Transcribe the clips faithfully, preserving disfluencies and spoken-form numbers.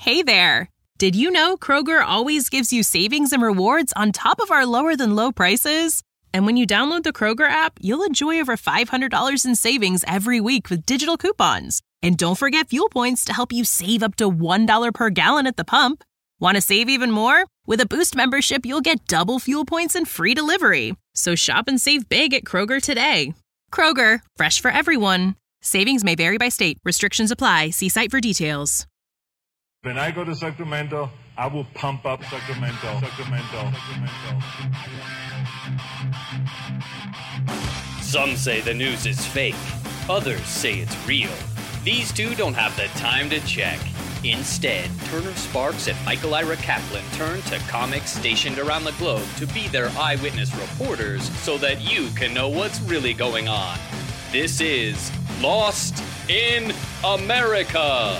Hey there! Did you know Kroger always gives you savings and rewards on top of our lower-than-low prices? And when you download the Kroger app, you'll enjoy over five hundred dollars in savings every week with digital coupons. And don't forget fuel points to help you save up to one dollar per gallon at the pump. Want to save even more? With a Boost membership, you'll get double fuel points and free delivery. So shop and save big at Kroger today. Kroger, fresh for everyone. Savings may vary by state. Restrictions apply. See site for details. When I go to Sacramento, I will pump up Sacramento. Sacramento. Sacramento. Some say the news is fake. Others say it's real. These two don't have the time to check. Instead, Turner Sparks and Michael Ira Kaplan turn to comics stationed around the globe to be their eyewitness reporters so that you can know what's really going on. This is Lost in America.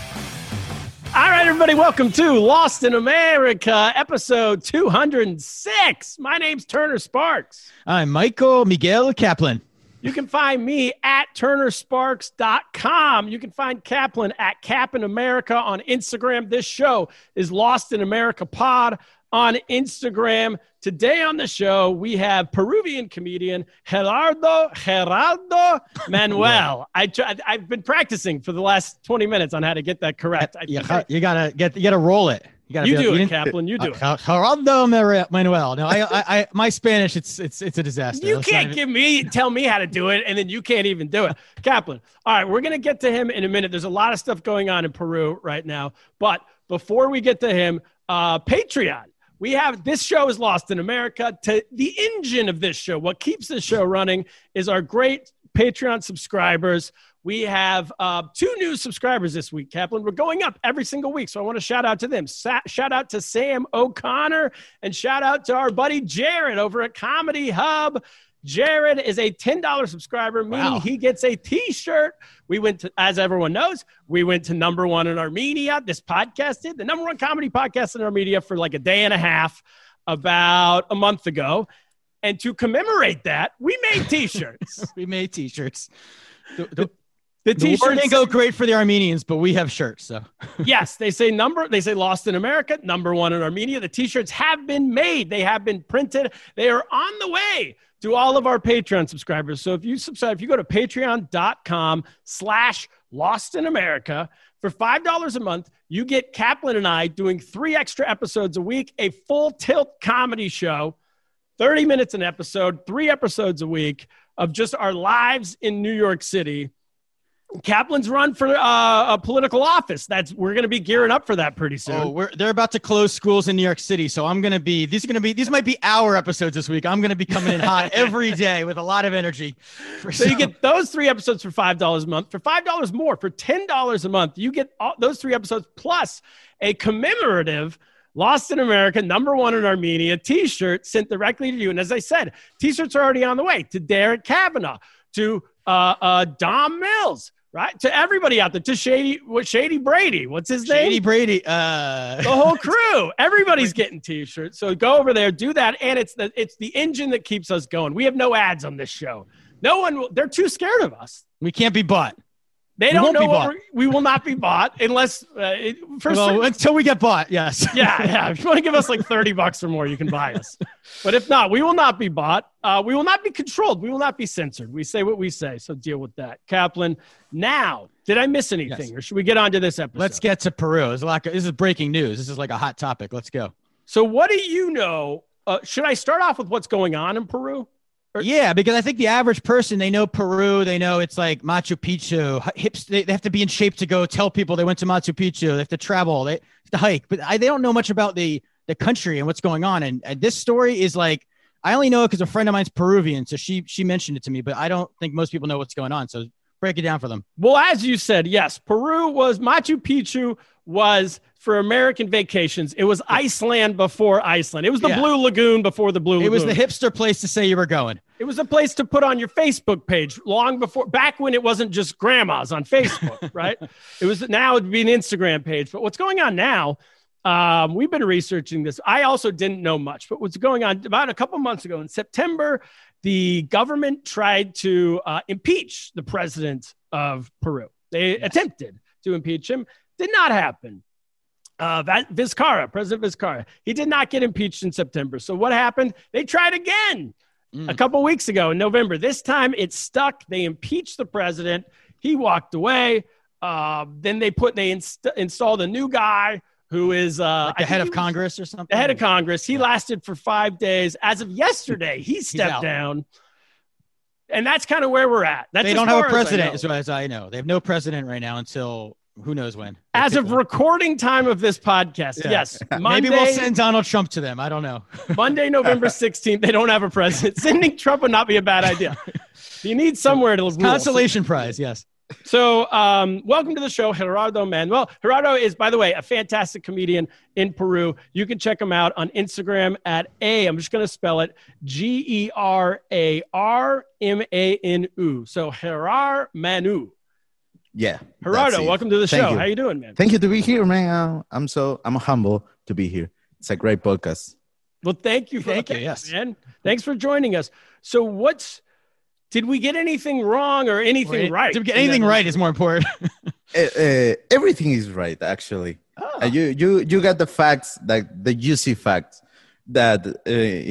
All right, everybody, welcome to Lost in America, episode two hundred six. My name's Turner Sparks. I'm Michael Miguel Kaplan. You can find me at turner sparks dot com. You can find Kaplan at Cap in America on Instagram. This show is Lost in America Pod on Instagram. Today on the show, we have Peruvian comedian Gerardo Geraldo Manuel. I try, I've been practicing for the last twenty minutes on how to get that correct. I, you, I, you gotta get you gotta roll it. You, gotta you be, do you it, Kaplan. You do it. Geraldo Manuel. No, I, I, I, my Spanish, it's it's it's a disaster. You Let's can't even... give me tell me how to do it, and then you can't even do it, Kaplan. All right, we're gonna get to him in a minute. There's a lot of stuff going on in Peru right now, but before we get to him, uh, Patreon. We have, this show is Lost in America. To the engine of this show, what keeps this show running is our great Patreon subscribers. We have uh, two new subscribers this week, Kaplan. We're going up every single week, so I want to shout out to them. Sa- shout out to Sam O'Connor, and shout out to our buddy Jared over at Comedy Hub. Jared is a ten dollars subscriber, meaning wow. he gets a T-shirt. We went to, as everyone knows, we went to number one in Armenia. This podcast did the number one comedy podcast in Armenia for like a day and a half about a month ago. And to commemorate that, we made T-shirts. we made T-shirts. The, the, the, the T-shirts didn't go great for the Armenians, but we have shirts. So yes, they say number. They say Lost in America, number one in Armenia. The T-shirts have been made. They have been printed. They are on the way to all of our Patreon subscribers. So if you subscribe, if you go to patreon.com slash Lost in America, for five dollars a month, you get Kaplan and I doing three extra episodes a week, a full tilt comedy show, thirty minutes an episode, three episodes a week of just our lives in New York City. Kaplan's run for uh, a political office. That's we're going to be gearing up for that pretty soon. Oh, we're they're about to close schools in New York City, so I'm going to be these are going to be these might be our episodes this week. I'm going to be coming in hot every day with a lot of energy. So some. You get those three episodes for five dollars a month. For five dollars more, for ten dollars a month, you get all, those three episodes plus a commemorative Lost in America, number one in Armenia T-shirt sent directly to you. And as I said, T-shirts are already on the way to Derek Kavanaugh, to uh, uh, Dom Mills. Right? To everybody out there, to Shady, what Shady Brady, what's his name? Shady Brady. Uh... The whole crew. Everybody's getting T-shirts. So go over there, do that. And it's the, it's the engine that keeps us going. We have no ads on this show. No one will, they're too scared of us. We can't be bought. They we don't know what we will not be bought unless uh, it, for well, certain, until we get bought. Yes. Yeah. Yeah. If you want to give us like thirty bucks or more, you can buy us. But if not, we will not be bought. Uh, we will not be controlled. We will not be censored. We say what we say. So deal with that. Kaplan. Now, did I miss anything yes. or should we get on to this episode? Let's get to Peru. There's a lot of, this is breaking news. This is like a hot topic. Let's go. So what do you know? Uh, should I start off with what's going on in Peru? Yeah, because I think the average person, they know Peru. They know it's like Machu Picchu. Hips, they, they have to be in shape to go tell people they went to Machu Picchu. They have to travel. They have to hike. But I, they don't know much about the, the country and what's going on. And, and this story is like, I only know it because a friend of mine's Peruvian. So she she mentioned it to me. But I don't think most people know what's going on. So break it down for them. Well, as you said, yes, Peru was, Machu Picchu was for American vacations. It was Iceland before Iceland. It was the yeah. Blue Lagoon before the Blue Lagoon. It was the hipster place to say you were going. It was a place to put on your Facebook page long before, back when it wasn't just grandmas on Facebook, right? It was, now it'd be an Instagram page. But what's going on now, um, we've been researching this. I also didn't know much, but what's going on about a couple months ago in September, the government tried to uh, impeach the president of Peru. They yes. attempted to impeach him. Did not happen. Uh, Vizcarra, President Vizcarra. He did not get impeached in September. So what happened? They tried again mm. a couple weeks ago in November. This time it stuck. They impeached the president. He walked away. Uh, then they put they inst- installed a new guy who is uh, like the head of Congress or something. The head of Congress. He yeah. lasted for five days. As of yesterday, he stepped down. And that's kind of where we're at. That's they don't have a president, as, as I know. They have no president right now until who knows when. As of recording time of this podcast, yeah. yes. Monday, maybe we'll send Donald Trump to them. I don't know. Monday, November sixteenth, they don't have a president. Sending Trump would not be a bad idea. You need somewhere to rule. Consolation prize, yes. So um, welcome to the show, Gerardo Manuel. Gerardo is, by the way, a fantastic comedian in Peru. You can check him out on Instagram at A, I'm just going to spell it, G E R A R M A N U. So Gerar Manu. Yeah. Gerardo, welcome to the Thank show. You. How you doing, man? Thank you to be here, man. Uh, I'm so, I'm humble to be here. It's a great podcast. Well, thank you. For, thank okay, you, yes. Man. Thanks for joining us. So what's, Did we get anything wrong or anything right? Did we get anything right is more important. uh, uh, everything is right, actually. Oh. Uh, you you you got the facts, like the juicy facts that uh,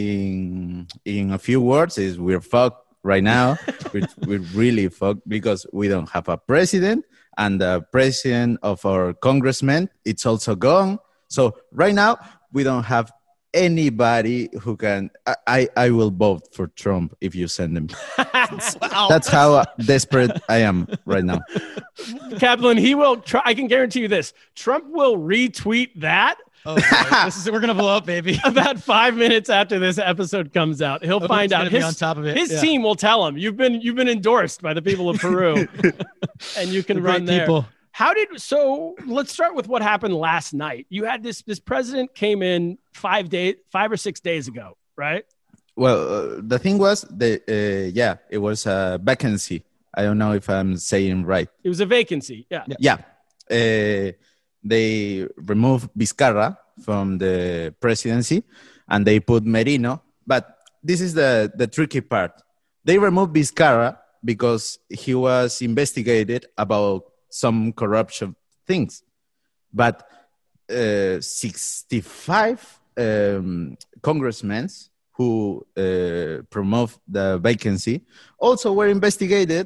in in a few words is we're fucked right now. we're, we're really fucked because we don't have a president, and the president of our congressman, it's also gone. So right now we don't have anybody who can. I, I, I will vote for Trump if you send him. wow. That's how desperate I am right now. Kaplan, he will try. I can guarantee you this. Trump will retweet that. Oh, this is, we're going to blow up, baby. About five minutes after this episode comes out, he'll oh, find out. His, on top of it. his yeah. team will tell him, you've been, you've been endorsed by the people of Peru and you can the run there. People. How did, so let's start with what happened last night. You had this, this president came in five days, five or six days ago, right? Well, uh, the thing was that, uh, yeah, it was a vacancy. I don't know if I'm saying right. It was a vacancy. Yeah. Yeah. Uh, they removed Vizcarra from the presidency and they put Merino. But this is the, the tricky part. They removed Vizcarra because he was investigated about some corruption things. But uh, sixty-five um, congressmen who uh, promote the vacancy also were investigated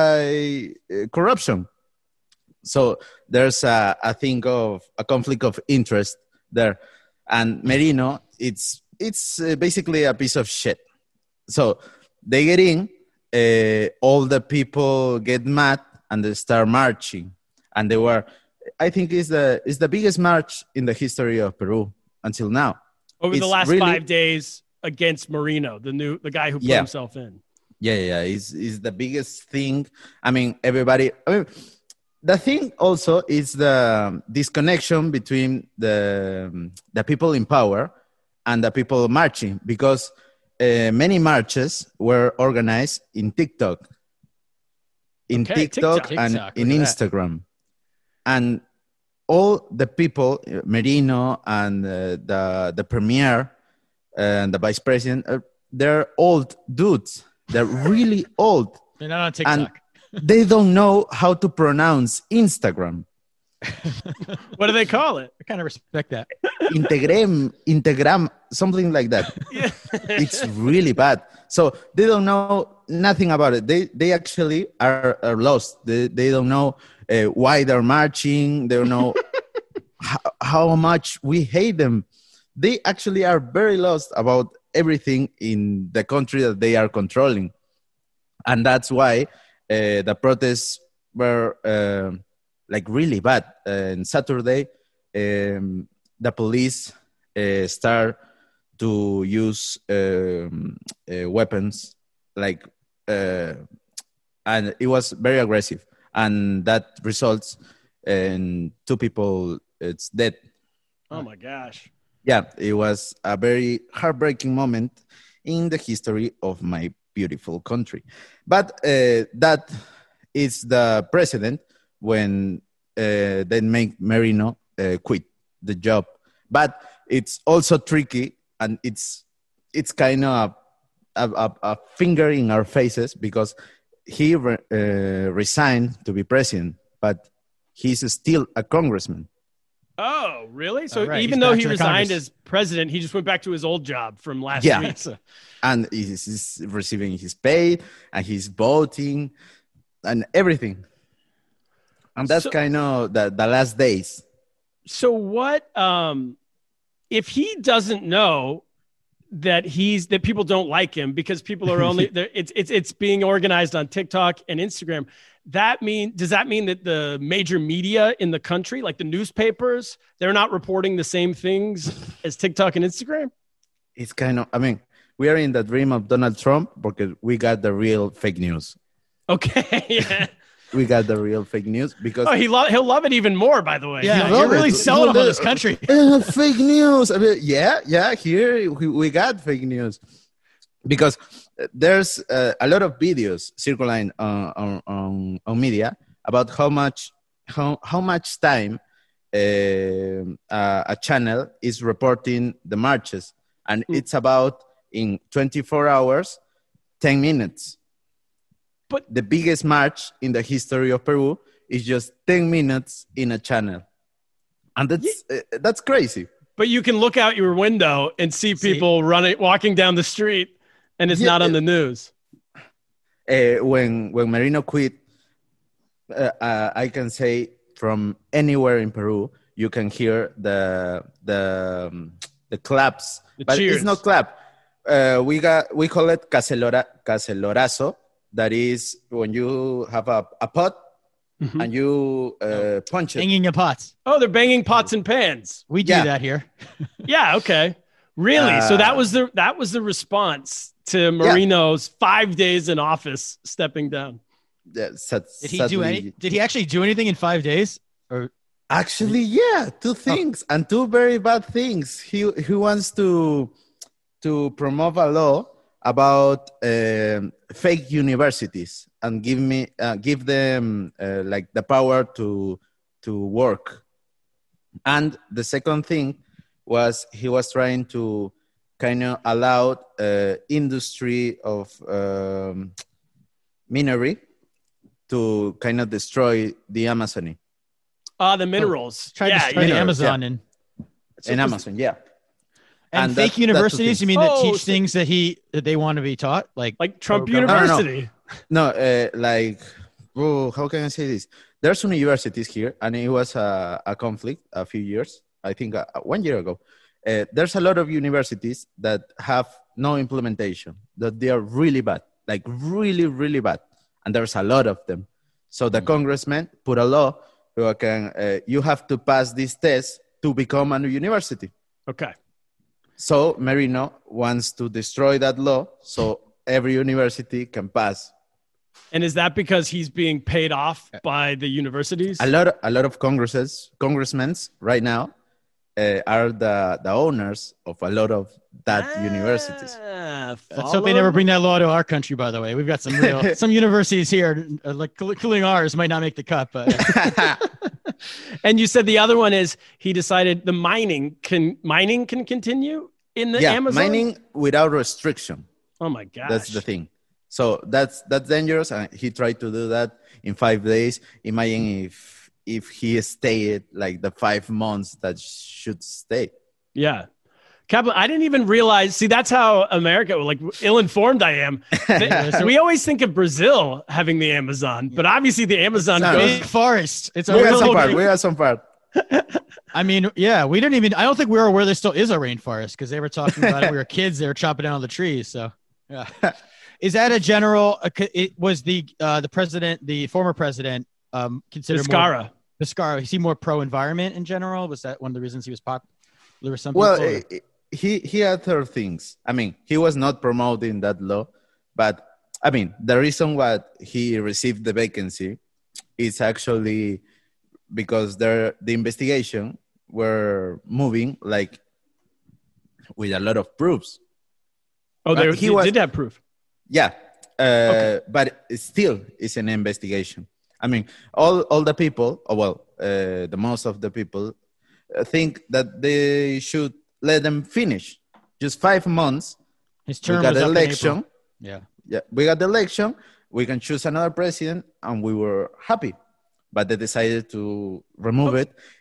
by uh, corruption. So there's a, a thing of a conflict of interest there. And Merino, it's it's uh, basically a piece of shit. So they get in, uh, all the people get mad and they start marching. And they were, I think it's the, it's the biggest march in the history of Peru until now. Over it's the last really, five days against Merino, the new the guy who put yeah. himself in. Yeah, yeah, it's, it's the biggest thing. I mean, everybody... I mean, the thing also is the disconnection between the the people in power and the people marching, because uh, many marches were organized in TikTok, in okay, TikTok, TikTok and TikTok, in Instagram, and all the people, Merino and uh, the the premier and the vice president, uh, they're old dudes. They're really old. They're not on TikTok. And they don't know how to pronounce Instagram. What do they call it? I kind of respect that. Integram, Integram, something like that. Yeah. It's really bad. So they don't know nothing about it. They they actually are, are lost. They, they don't know uh, why they're marching. They don't know how, how much we hate them. They actually are very lost about everything in the country that they are controlling. And that's why Uh, the protests were uh, like really bad. Uh, on Saturday, um, the police uh, start to use um, uh, weapons, like, uh, and it was very aggressive, and that results in two people it's dead. Oh my gosh! Yeah, it was a very heartbreaking moment in the history of my beautiful country. But uh, that is the precedent when uh, they make Merino uh, quit the job. But it's also tricky, and it's it's kind of a, a, a finger in our faces, because he re, uh, resigned to be president, but he's still a congressman. Oh, really? So right, even he's though back he to the resigned Congress. as president, he just went back to his old job from last Yeah. week. So- And he's, he's receiving his pay, and he's voting, and everything. And that's So- kind of the, the last days. So what um if he doesn't know that he's that people don't like him because people are only there it's it's it's being organized on TikTok and Instagram. That mean does that mean that the major media in the country, like the newspapers, they're not reporting the same things as TikTok and Instagram? It's kind of, I mean, we are in the dream of Donald Trump because we got the real fake news. Okay. Yeah. We got the real fake news because Oh, he lo- he'll love it even more, by the way. Yeah, love you're really it. selling Well, them on the- this country. Uh, fake news. I mean, yeah, yeah. Here we, we got fake news because there's uh, a lot of videos circulating on, on, on, on media about how much how, how much time uh, uh, a channel is reporting the marches, and Hmm. it's about in twenty-four hours, ten minutes. But- the biggest march in the history of Peru is just ten minutes in a channel. And that's uh, that's crazy. But you can look out your window and see See? people running walking down the street and it's Yeah, not on uh, the news. Uh, when when Merino quit, uh, uh, I can say from anywhere in Peru, you can hear the the um, the claps, The but cheers. it's not clap. Uh, we got we call it caselora caselorazo. That is when you have a, a pot Mhm. and you uh, punch it. Hanging your pots. Oh, they're banging pots and pans. We do Yeah. that here. Yeah, okay. Really? so that Uh, was the that was the response to Marino's five days in office stepping down. Yeah, sad- Did he do sadly- any? Did he actually do anything in five days? Or Actually, yeah, two things and two very bad things. He he wants to to promote a law about um, fake universities and give me uh, give them uh, like the power to to work. And the second thing was he was trying to kind of allow uh, industry of um, minery to kind of destroy the Amazon. Ah, the minerals. tried yeah, to destroy yeah. the yeah. Amazon and in Amazon, yeah. and, And fake that- universities. that's You the mean that Oh, teach so- things that he that they want to be taught? Like Like Trump Oh, government. No, no, no. University. No, uh, like, oh, how can I say this? There's universities here, and it was a, a conflict a few years, I think uh, one year ago. Uh, there's a lot of universities that have no implementation, that they are really bad, like really, really bad. And there's a lot of them. So the congressman put a law who can, uh, you have to pass this test to become a university. Okay. So Merino wants to destroy that law so every university can pass. And is that because he's being paid off by the universities? A lot, a lot of congresses, congressmen right now uh, are the, the owners of a lot of that universities. Ah, let's hope they never follow- bring that law to our country. By the way, we've got some real, some universities here, uh, like including ours, might not make the cut. But And you said the other one is he decided the mining can mining can continue in the yeah, Amazon. mining without restriction. Oh my gosh. That's the thing. So that's that's dangerous, and he tried to do that in five days. Imagine if if he stayed like the five months that should stay. Yeah. Kaplan, I didn't even realize. See, that's how America, like ill-informed I am. They- we always think of Brazil having the Amazon, but obviously the Amazon No, goes. big forest. It's a We got real some big- part. We got some part. I mean, yeah, we didn't even. I don't think we were aware there still is a rainforest because they were talking about it. We were kids. They were chopping down all the trees. So, yeah. Is that a general? Uh, it was the uh, the president, the former president, um, considered more, Vizcarra. Vizcarra. Is he more pro environment in general? Was that one of the reasons he was popular? There were some Well, people, or- eh, he he had other things. I mean, he was not promoting that law, but I mean, the reason why he received the vacancy is actually because there the investigation were moving like with a lot of proofs. Oh, they, But he they was- did have proof. Yeah, uh, but it still is an investigation. I mean, all all the people, oh, well, uh, the most of the people uh, think that they should let them finish. Just five months. his We term got was the up in election. April. Yeah. Yeah, we got the election. We can choose another president, and we were happy. But they decided to remove it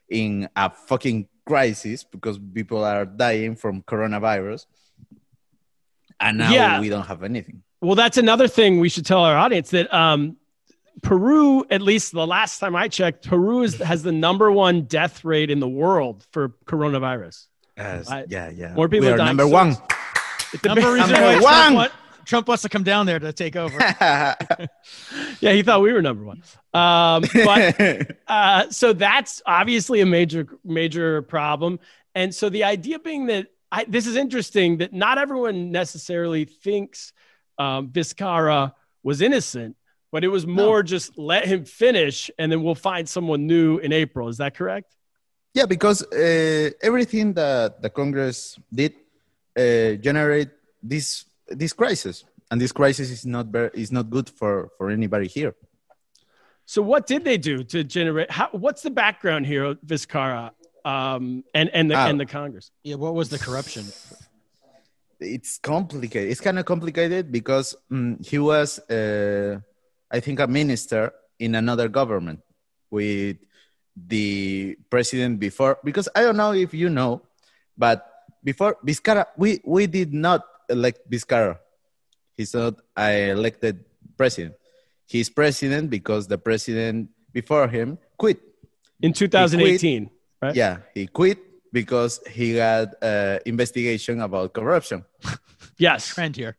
in a fucking crisis because people are dying from coronavirus. And now Yeah. we don't have anything. Well, that's another thing we should tell our audience that um, Peru, at least the last time I checked, Peru is, has the number one death rate in the world for coronavirus. Yes, I- yeah, yeah. more people we are are dying. number So one. It's the Number big- reason Number why one. Trump, want, Trump wants to come down there to take over. Yeah, he thought we were number one. Um, but uh, so that's obviously a major, major problem. And so the idea being that I, this is interesting that not everyone necessarily thinks um, Vizcarra was innocent, but it was more just let him finish and then we'll find someone new in April. Is that correct? Yeah, because uh, everything that the Congress did uh, generate this this crisis, and this crisis is not very, is not good for, for anybody here. So what did they do to generate? How, what's the background here, Vizcarra, um, and and the Ah. and the Congress? Yeah, what was the corruption? It's complicated. It's kind of complicated because um, he was, uh, I think, a minister in another government with the president before. Because I don't know if you know, but before Vizcarra, we, we did not elect Vizcarra. He's not an elected president. He's president because the president before him quit. In two thousand eighteen, right? Yeah, he quit because he got uh, investigation about corruption. Yes. Trend here.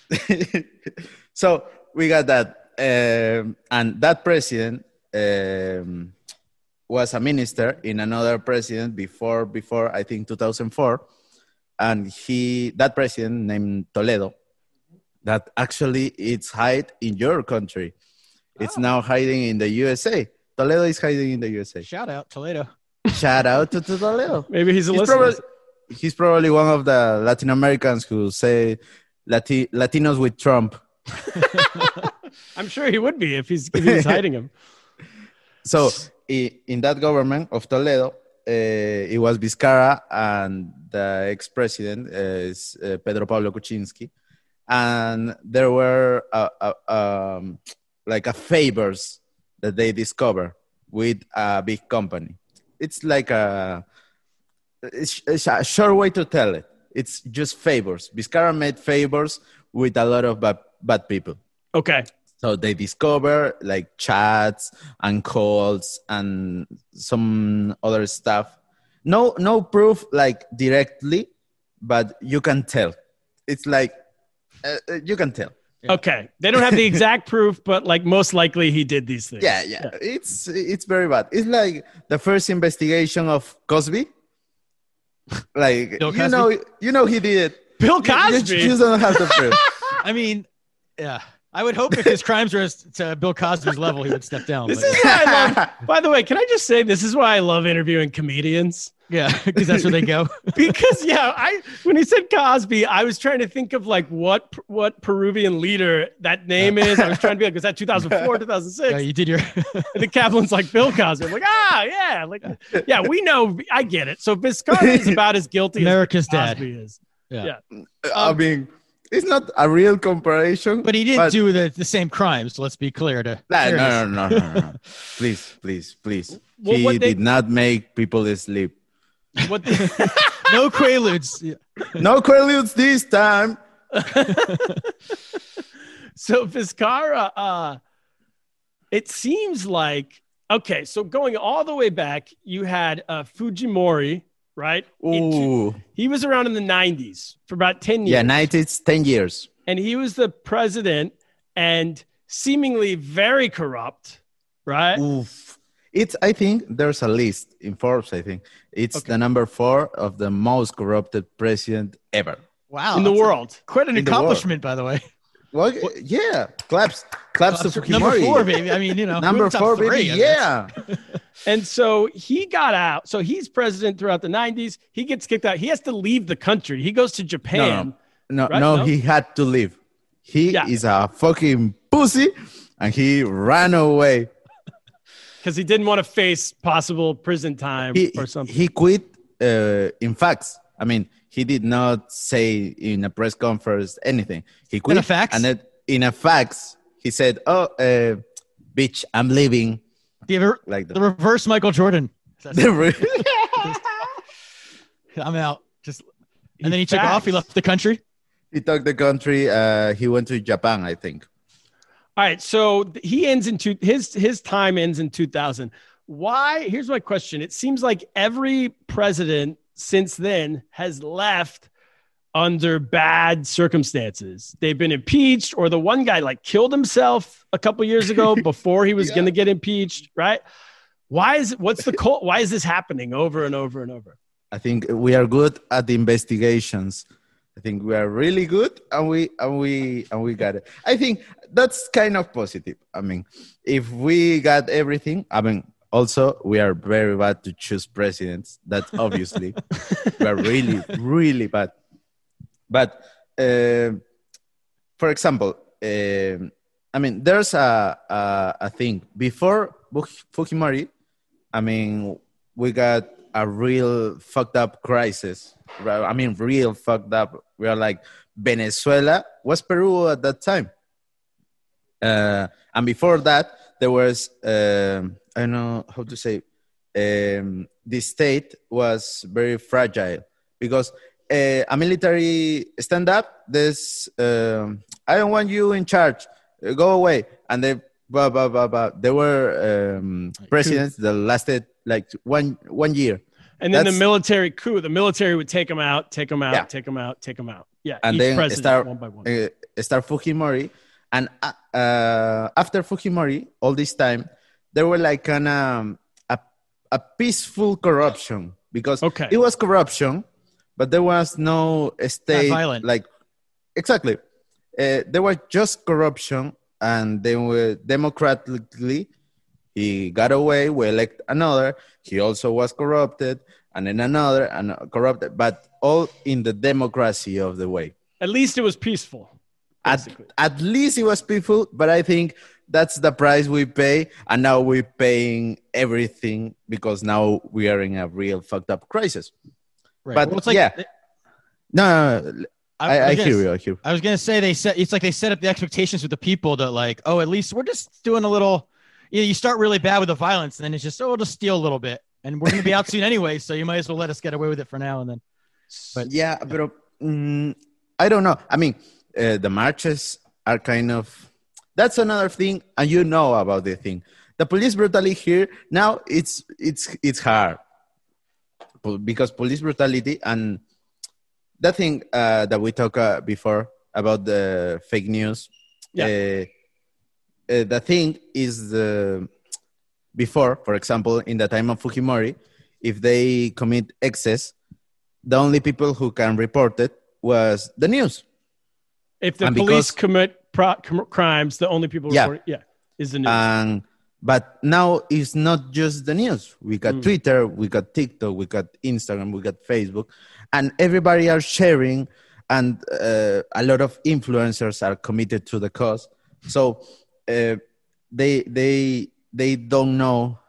So we got that. Um, and that president um, was a minister in another president before, before I think two thousand four. And he, that president named Toledo, that actually it's hide in your country. It's Oh. now hiding in the U S A. Toledo is hiding in the U S A. Shout out Toledo. Shout out to, to Toledo. Maybe he's a He's listener. probably, he's probably one of the Latin Americans who say Lati- Latinos with Trump. I'm sure he would be if he's if he's hiding him. So i- in that government of Toledo, uh, it was Vizcarra and the ex-president is uh, Pedro Pablo Kuczynski. And there were uh, uh, um, like a favors that they discovered with a big company. It's like a, it's, it's a short way to tell it. It's just favors. Vizcarra made favors with a lot of bad, bad people. Okay. So they discover like chats and calls and some other stuff. No, no proof like directly, but you can tell. It's like uh, uh, you can tell. Okay. They don't have the exact proof, but like most likely he did these things. Yeah, yeah, It's it's very bad. It's like the first investigation of Cosby. Like Bill you Cosby? know, you know he did it. Bill You- you- Cosby. You, don't have the proof. I mean, yeah. I would hope if his crimes were as- to Bill Cosby's level, he would step down. This but- is why I love. By the way, can I just say this is why I love interviewing comedians? yeah, because that's where they go. Because yeah, I when he said Cosby, I was trying to think of like what what Peruvian leader that name is. I was trying to be like, was that two thousand four, two thousand six? Yeah, you did your. And the Kaplan's like Bill Cosby. I'm like, ah, yeah, like yeah, we know. I get it. So Vizcarra is about as guilty America's as Bill dad. Cosby is. Yeah. Yeah. I mean, it's not a real comparison. But he didn't do the, the same crimes. Let's be clear. To Nah, fairness. no, no, no, no, no, no. Please, please, please. Well, he what they- did not make people sleep. What the, no quaaludes. Yeah. No quaaludes this time. so Vizcarra, uh, it seems like okay. So going all the way back, you had uh, Fujimori, right? In two- Ooh. he was around in the nineties for about ten years. Yeah, night it's ten years. And he was the president and seemingly very corrupt, right? Oof. It's, I think there's a list in Forbes, I think. It's Okay. the number four of the most corrupted president ever. Wow. in the that's a- world. quite an in the world. accomplishment, by the way. Well, yeah. Claps. Claps to Fujimori. Number four, baby. I mean, you know, Number who's top four, three, baby. I mean, Yeah. And so he got out. So he's president throughout the nineties. He gets kicked out. He has to leave the country. He goes to Japan. No, no, Right? no, No? he had to leave. He Yeah. is a fucking pussy and he ran away. Because he didn't want to face possible prison time He, or something. he quit uh, in facts. I mean, he did not say in a press conference anything. He quit. a fax? And then in a fax, he said, oh, uh, bitch, I'm leaving. The, Like the that. reverse Michael Jordan. The re- I'm out. Just and then he took Facts. off. He left the country. he took the country. Uh, he went to Japan, I think. All right, so he ends in two, his his time ends in two thousand. Why? Here's my question. It seems like every president since then has left under bad circumstances. They've been impeached, or the one guy like killed himself a couple years ago before he was Yeah. going to get impeached, right? Why is it? What's the cult? Why is this happening over and over and over? I think we are good at the investigations. I think we are really good, and we and we and we got it. I think that's kind of positive. I mean, if we got everything, I mean, also we are very bad to choose presidents. That's obviously we are really really bad. But uh, for example, um I mean, there's a, a a thing before Fujimori. I mean, we got a real fucked up crisis. I mean, real fucked up. We are like Venezuela was Peru at that time. Uh, and before that, there was, um, I don't know how to say, um, the state was very fragile because uh, a military stand up, there's, um, I don't want you in charge, uh, go away. And they, blah, blah, blah, blah. There were um, presidents that lasted like one one year. And then That's- the military coup, the military would take them out, take them out, Yeah. take them out, take them out. Yeah, And each then president start, one by one. uh, start Fujimori. And uh, uh, after Fujimori, all this time, there were like an, um, a, a peaceful corruption because Okay. it was corruption, but there was no state. violent. Like, exactly. Uh, there was just corruption, and then we democratically, he got away, we elect another, he also was corrupted, and then another, and corrupted, but all in the democracy of the way. At least it was peaceful. At, Basically. at least it was peaceful, but I think that's the price we pay, and now we're paying everything because now we are in a real fucked up crisis. Right. But Well, it's like, yeah, no, no, no, I, I, was gonna hear s- you, I hear you. I was gonna say they set. It's like they set up the expectations with the people that like, oh, at least we're just doing a little. You know, you start really bad with the violence, and then it's just, oh, we'll just steal a little bit, and we're gonna be out soon anyway, so you might as well let us get away with it for now and then. But Yeah, but mm, I don't know. I mean, uh, the marches are kind of, that's another thing, and you know about the thing. The police brutality here now, it's it's it's hard Po- because police brutality and that thing uh, that we talked uh, before about the fake news. Yeah. Uh, uh, the thing is the before, for example, in the time of Fujimori, if they commit excess, the only people who can report it was the news. If the And police because- commit pro- com- crimes, the only people Yeah. reporting, yeah, is the news. And but now it's not just the news. We got Mm. Twitter, we got TikTok, we got Instagram, we got Facebook, and everybody are sharing, and uh, a lot of influencers are committed to the cause. So uh, they they they don't know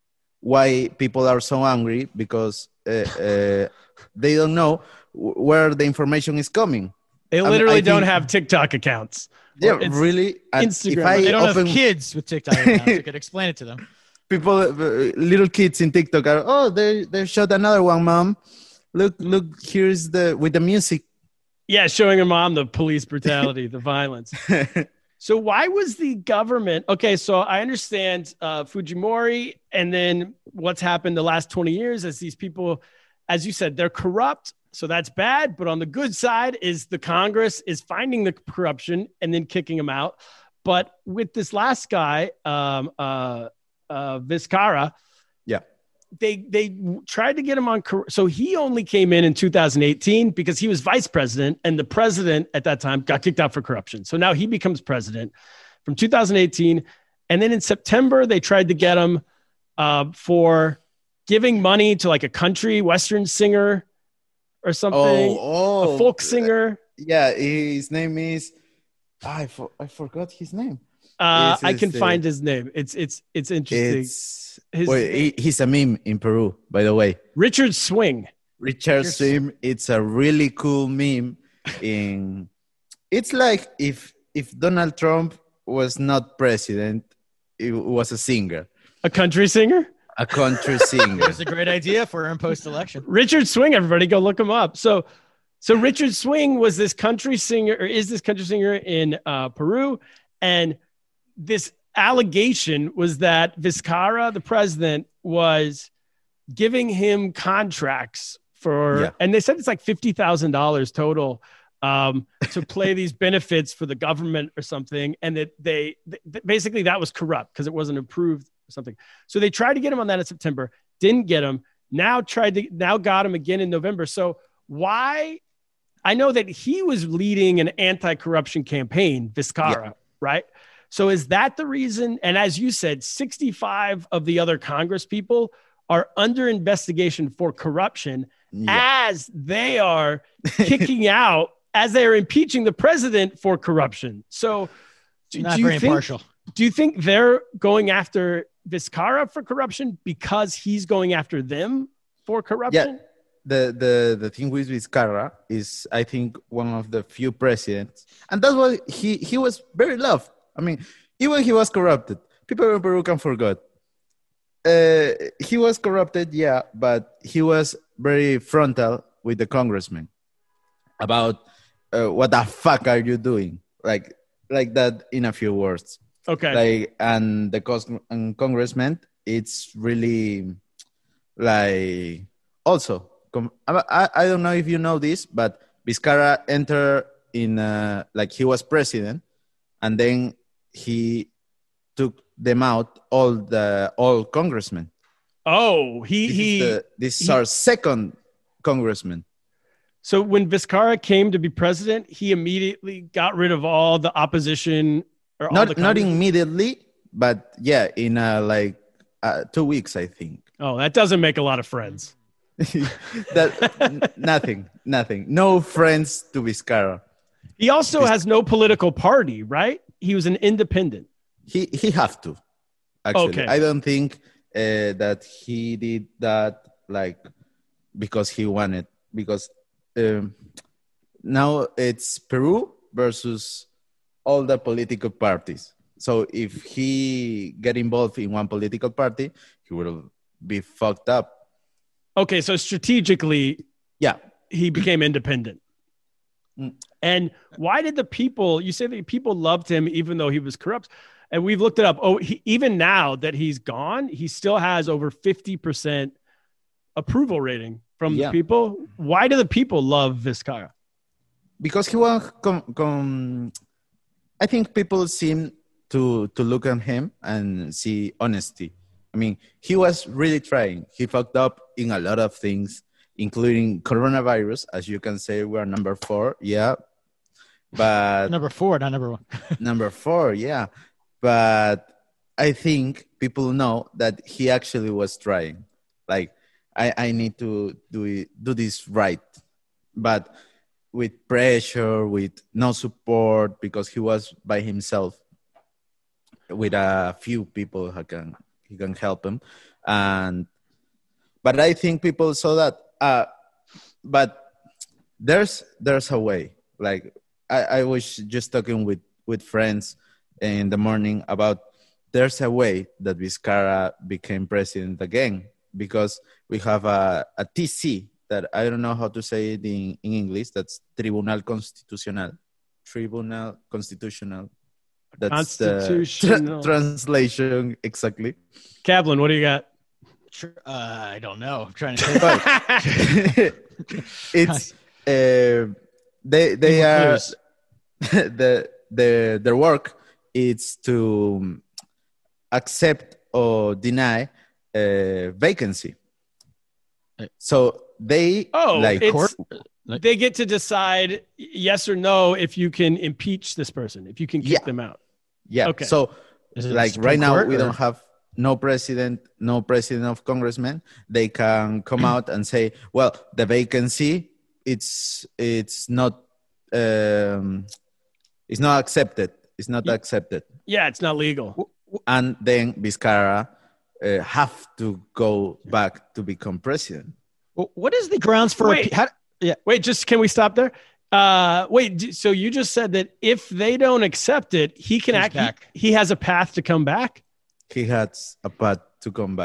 why people are so angry because uh, uh, they don't know w- where the information is coming. they I mean, literally I don't think- have TikTok accounts. Yeah, Or it's really. And Instagram. If I they don't open, have kids with TikTok accounts. You could explain it to them. people, uh, little kids in TikTok are, oh, they they shot another one, mom. Look, look, here's the with the music. Yeah, showing a mom the police brutality, the violence. So why was the government okay? So I understand uh, Fujimori, and then what's happened the last twenty years as these people, as you said, they're corrupt. So that's bad. But on the good side is the Congress is finding the corruption and then kicking them out. But with this last guy, um, uh, uh, Vizcarra, Yeah. they they tried to get him on. cor- So he only came in in two thousand eighteen because he was vice president, and the president at that time got kicked out for corruption. So now he becomes president from two thousand eighteen, and then in September they tried to get him uh, for giving money to like a country western singer or something, oh, a folk singer. Yeah, his name is. I for, I forgot his name. Uh, It's- I it's can the- find his name. It's it's it's interesting. It's His- wait, he, he's a meme in Peru, by the way. Richard Swing. Richard Yes. Swim. It's a really cool meme. In it's like if if Donald Trump was not president, it was a singer. A country singer? a country singer. It's a great idea for in post-election. Richard Swing, everybody go look him up. So, so Richard Swing was this country singer, or is this country singer in uh, Peru, and this allegation was that Vizcarra, the president, was giving him contracts for, Yeah. and they said it's like fifty thousand dollars total um, to play these benefits for the government or something. And that they, th- basically that was corrupt because it wasn't approved or something. So they tried to get him on that in September, didn't get him. Now tried to, now got him again in November. So why? I know that he was leading an anti-corruption campaign, Vizcarra, Yeah. right? So is that the reason? And as you said, sixty-five of the other Congress people are under investigation for corruption Yeah. as they are kicking out, as they are impeaching the president for corruption. So do, Not do you very think, impartial. do you think they're going after Vizcarra for corruption because he's going after them for corruption? The, the, the thing with Vizcarra is, I think, one of the few presidents, and that's why he, he was very loved. I mean, even he was corrupted. People in Peru can forget. Uh, he was corrupted, yeah, but he was very frontal with the congressman about uh, what the fuck are you doing, like like that in a few words. Okay. Like, and the cos- and congressman, it's really like also. Com- I, I I don't know if you know this, but Vizcarra entered in uh, like he was president, and then he took them out all the all congressmen. Oh, he This he. is, the, this is he- our second congressman. So when Vizcarra came to be president, he immediately got rid of all the opposition or all the Not not congressmen? immediately, but yeah, in uh, like uh, two weeks, I think. Oh, that doesn't make a lot of friends. that n- nothing, nothing, no friends to Vizcarra. He also has no political party, right? He was an independent. He he have to. Actually, Okay. I don't think uh, that he did that like because he wanted. Because um, now it's Peru versus all the political parties. So if he get involved in one political party, he will be fucked up. Okay, so strategically, Yeah. he became independent. Mm. And why did the people, you say that people loved him even though he was corrupt? And we've looked it up. Oh, he, even now that he's gone, he still has over fifty percent approval rating from Yeah. the people. Why do the people love Vizcarra? Because he was com, com I think people seem to to look at him and see honesty. I mean, he was really trying. He fucked up in a lot of things, including coronavirus. As you can say, we're number four, yeah. But Number four, not number one. number four, yeah. But I think people know that he actually was trying. Like, I, I need to do it, do this right. But with pressure, with no support, because he was by himself, with a few people who can he can help him, and but I think people saw that. Uh, but there's there's a way. Like I, I was just talking with with friends in the morning about there's a way that Vizcarra became president again, because we have a, a T C that I don't know how to say it in, in English. That's Tribunal Constitucional. Tribunal Constitutional. That's the Constitutional. tra- translation exactly. Kaplan, what do you got? Sure. Uh, I don't know. I'm trying to think. It's uh, they they More are clues. the the their work is to accept or deny a vacancy. So they Oh, like it's, court? they get to decide yes or no if you can impeach this person, if you can kick Yeah. them out. yeah. Okay. So Is it like Supreme right now Court, we or- don't have no president, no president of congressmen. They can come out and say, well, the vacancy it's it's not um, it's not accepted. It's not accepted. Yeah, it's not legal. And then Vizcarra uh, have to go back to become president. Well, what is the grounds for? Wait. A, how, yeah. Wait, just can we stop there? Uh, wait, d- so you just said that if they don't accept it, he can He's act. back. He, he has a path to come back. He has a path to come back.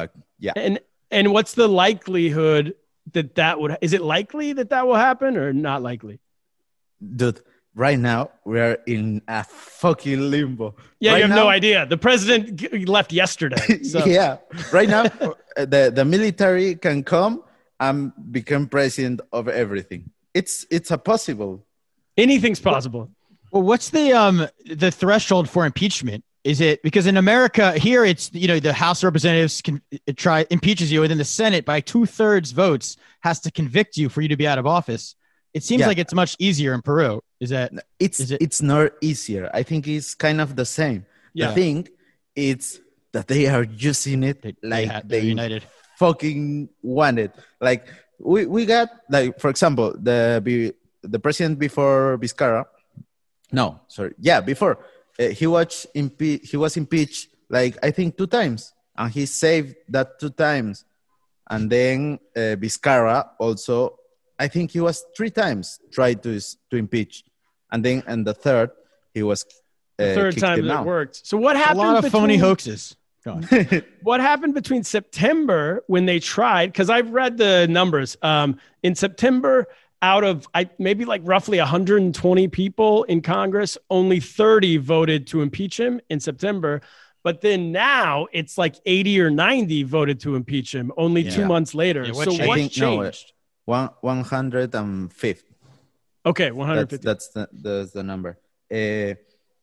Yeah. And and what's the likelihood that that would, is it likely that that will happen or not likely? Dude, right now we are in a fucking limbo. Yeah, right you have now, no idea. The president g- left yesterday. So. Yeah, right now the the military can come and become president of everything. It's it's a possible. Anything's possible. Well, what's the um the threshold for impeachment? Is it because in America here it's, you know, the House of Representatives can it try impeaches you, and then the Senate by two thirds votes has to convict you for you to be out of office. It seems Yeah. like it's much easier in Peru. Is that It's Is it- it's not easier. I think it's kind of the same. Yeah. The thing it's that they are using it they, like ha- they they're united? fucking want it. Like we, we got like for example the be- the president before Vizcarra. No, sorry. Yeah, before uh, he was impe- he was impeached like I think two times, and he saved that two times. And then uh, Vizcarra also, I think he was three times tried to to impeach, and then and the third he was uh, Third kicked time him that out. worked. So what A happened? lot of phony between- hoaxes. Go on. What happened between September when they tried? Because I've read the numbers. Um, in September, out of I maybe like roughly one hundred twenty people in Congress, only thirty voted to impeach him in September. But then now it's like eighty or ninety voted to impeach him only two Yeah. months later. Yeah, what so changed? what I think, no, uh, changed? One one hundred and fifth. Okay, one hundred That's, fifty. that's the, that's the number. Uh,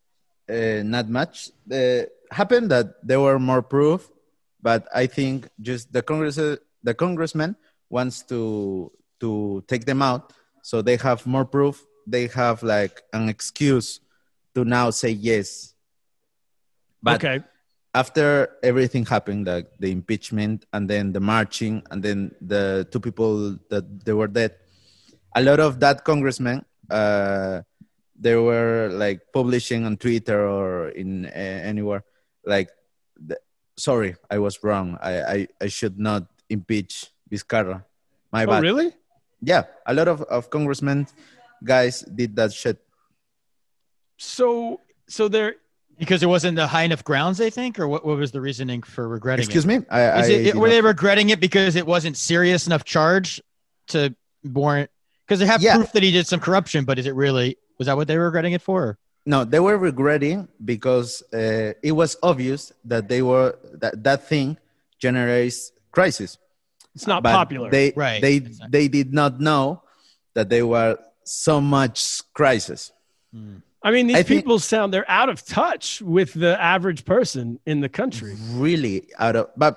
uh, not much. Uh, happened that there were more proof, but I think just the Congress, uh, the congressman wants to to take them out, so they have more proof. They have like an excuse to now say yes. But Okay. after everything happened, like the impeachment and then the marching and then the two people that they were dead, a lot of that congressmen, uh, they were like publishing on Twitter or in uh, anywhere, like, the, sorry, I was wrong. I, I, I should not impeach Vizcarra. My Oh, bad. really? Yeah, a lot of, of congressmen guys did that shit. So so there Because there wasn't the high enough grounds, they think, or what, what was the reasoning for regretting Excuse it? me? I, Is I it, did were not- they regretting it because it wasn't serious enough charge to warrant? Because they have Yeah. proof that he did some corruption, but is it really? Was that what they were regretting it for? No, they were regretting because uh, it was obvious that they were that, that thing generates crisis. it's not But popular. They Right. they Exactly. they did not know that they were so much crisis. I mean, these I think- people sound they're out of touch with the average person in the country. Really out of, but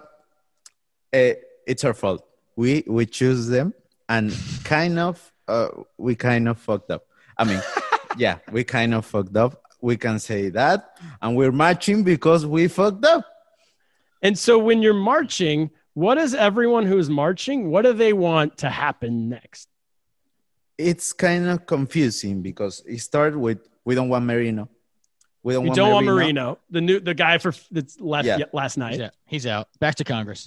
uh, it's our fault. We we choose them and kind of uh, we kind of fucked up. I mean, yeah, we kind of fucked up. We can say that, and we're marching because we fucked up. And so when you're marching, what does everyone who's marching, what do they want to happen next? It's kind of confusing because it started with we don't want Merino. We don't You want don't want Merino. Marino, the new the guy for that's left Yeah. ye- last night. He's out. He's out. Back to Congress.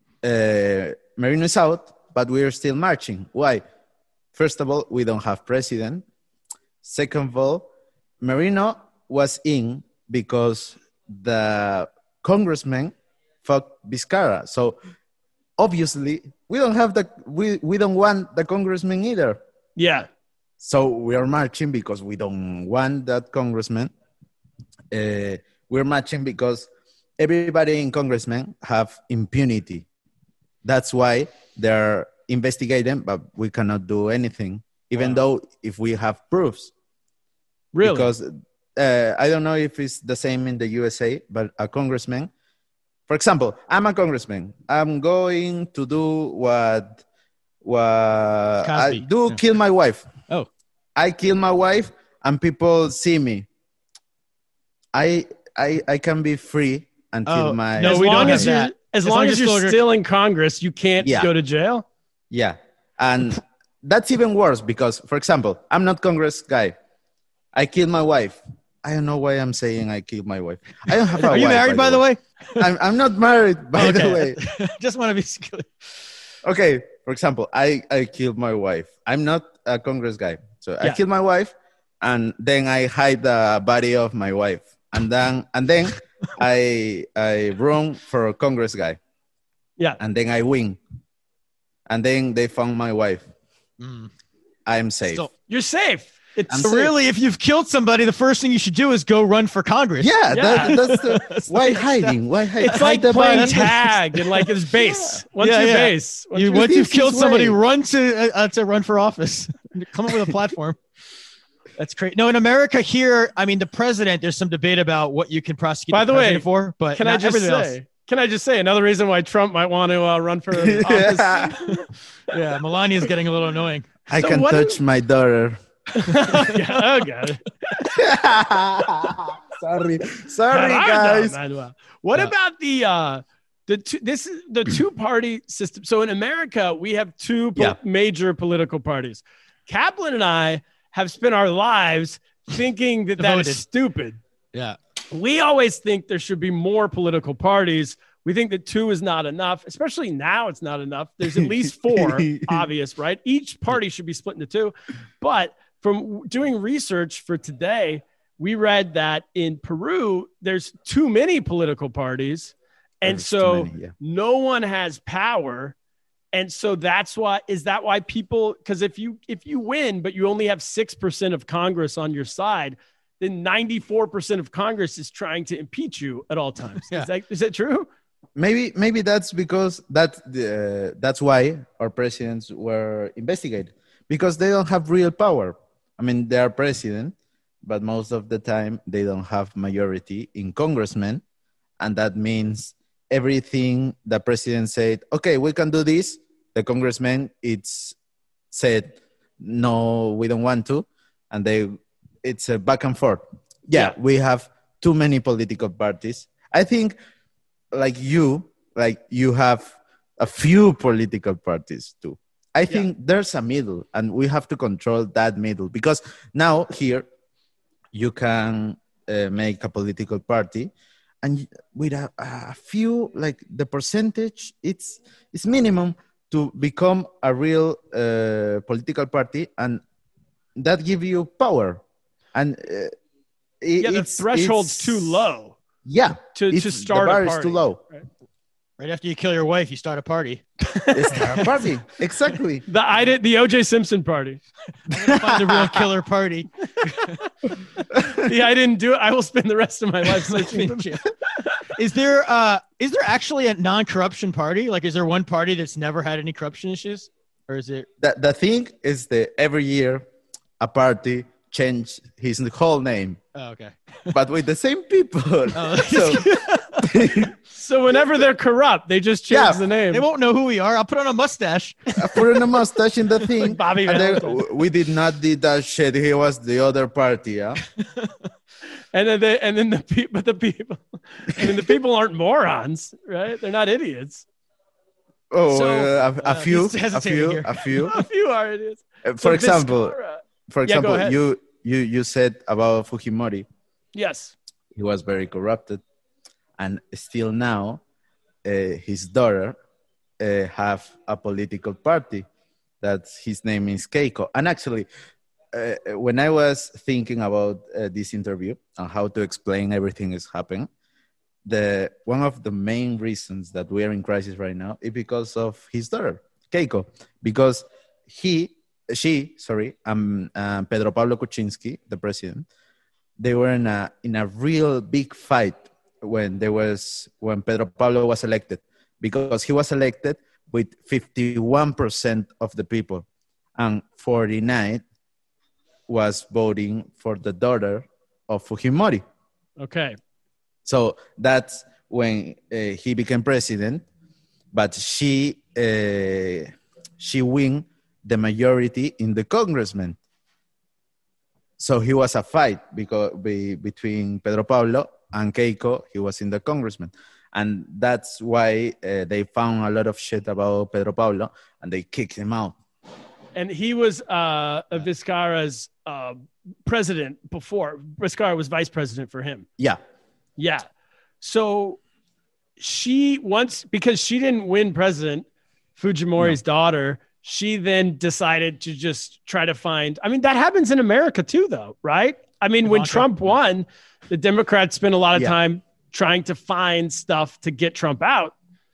Uh, Merino is out, but we are still marching. Why? First of all, we don't have president. Second of all, Merino was in because the congressman fucked Vizcarra. So obviously, we don't have the we, we don't want the congressman either. Yeah. So we are marching because we don't want that congressman. Uh, we're marching because everybody in congressmen have impunity. That's why they're investigating, but we cannot do anything, even Wow. though if we have proofs. Really? Because uh, I don't know if it's the same in the U S A, but a congressman, for example, I'm a congressman. I'm going to do what what I Cosby. do Yeah. kill my wife. Oh. I kill my wife and people see me. I I I can be free until Oh, my no, as we don't long have as you're that. as As long long as as you're disclosure- still in Congress, you can't Yeah. go to jail. Yeah. And that's even worse because, for example, I'm not Congress guy. I killed my wife. I don't know why I'm saying I killed my wife. I don't have a Are you wife, married, by the way? I'm, I'm not married, by the way. Just want to be clear. Okay, for example, I, I killed my wife. I'm not a Congress guy. So I Yeah. killed my wife, and then I hide the body of my wife. And then and then I I run for a Congress guy. Yeah. and then I win, and then they found my wife. Mm. I'm safe. Still- You're safe. It's I'm So safe. really, if you've killed somebody, the first thing you should do is go run for Congress. Yeah, Yeah. That, that's the, why hiding? Why hiding? it's like Hide the playing body. tag and like his base. Once Yeah, you're yeah. base. Once You, you're- once you've This killed is somebody, way. run to uh, to run for office. Come up with a platform. That's great. No, in America here, I mean, the president. There's some debate about what you can prosecute. By the way, president for, but Can I not just everything say? else. Can I just say another reason why Trump might want to uh, run for office? Yeah, Melania's getting a little annoying. I So can what touch my daughter. oh, God. Sorry, sorry, No, no, guys. no, no. What Yeah. about the uh the two, this is the two party system? So in America, we have two po- Yeah. major political parties. Kaplan and I have spent our lives thinking that that is Devoted. stupid. Yeah. We always think there should be more political parties. We think that two is not enough, especially now it's not enough. There's at least four, obvious, right? Each party should be split into two. But from doing research for today, we read that in Peru, there's too many political parties. And There's too so many, yeah. no one has power. And so that's why, is that why people, because if you, if you win, but you only have six percent of Congress on your side, then ninety-four percent of Congress is trying to impeach you at all times. Yeah. Is that, is that true? Maybe, maybe that's because that uh, that's why our presidents were investigated, because they don't have real power. I mean, they are president, but most of the time they don't have majority in congressmen, and that means everything the president said, okay, we can do this. The congressman, it's said, no, we don't want to, and they, it's a back and forth. Yeah, Yeah. we have too many political parties. I think, like you, like you have a few political parties too. I think there's a middle, and we have to control that middle, because now here you can uh, make a political party, and with a, a few, like the percentage, it's it's minimum to become a real uh, political party, and that give you power. And uh, it, Yeah, the it's, threshold's it's- too low Yeah, to, it's- to start the bar a is party. too low. Right after you kill your wife, you start a party. It's a party, exactly. The I did the O J Simpson party. Find the real killer party. The I didn't do it. I will spend the rest of my life searching for Yeah. Is there uh is there actually a non-corruption party? Like, is there one party that's never had any corruption issues, or is it? The, the thing is that every year a party change his whole name, Oh, okay. but with the same people. Oh. So So whenever they're corrupt, they just change Yeah, the name. They won't know who we are. I'll put on a mustache. I put in a mustache in the thing. Like Bobby and then Valentine. we did not did that shit. He was the other party. Yeah. And then they, and then the people, but the people, I mean, the people aren't morons, right? They're not idiots. Oh, So, uh, a, a uh, few, he's a hesitating few, here. a few. A few are idiots. Uh, So For example, Vizcarra- for Yeah, go example, ahead. you you you said about Fujimori. yes, He was very corrupted, and still now, uh, his daughter uh, have a political party. That his name is Keiko. And actually, uh, when I was thinking about uh, this interview and how to explain everything is happening, the one of the main reasons that we are in crisis right now is because of his daughter, Keiko, because he, she, sorry, um, uh, Pedro Pablo Kuczynski, the president, they were in a in a real big fight when there was when Pedro Pablo was elected, because he was elected with fifty-one percent of the people, and forty-nine was voting for the daughter of Fujimori. okay, So that's when uh, he became president, but she uh, she win the majority in the congressman. So he was a fight because be, between Pedro Pablo and Keiko. He was in the congressman, and that's why uh, they found a lot of shit about Pedro Pablo, and they kicked him out. and he was uh, Vizcarra's uh, president before. Vizcarra was vice president for him. Yeah, Yeah. So she once, because she didn't win president, Fujimori's daughter, she then decided to just try to find, I mean, that happens in America too, though, right? I mean, when Ivanka. Trump won, the Democrats spent a lot of Yeah. time trying to find stuff to get Trump out.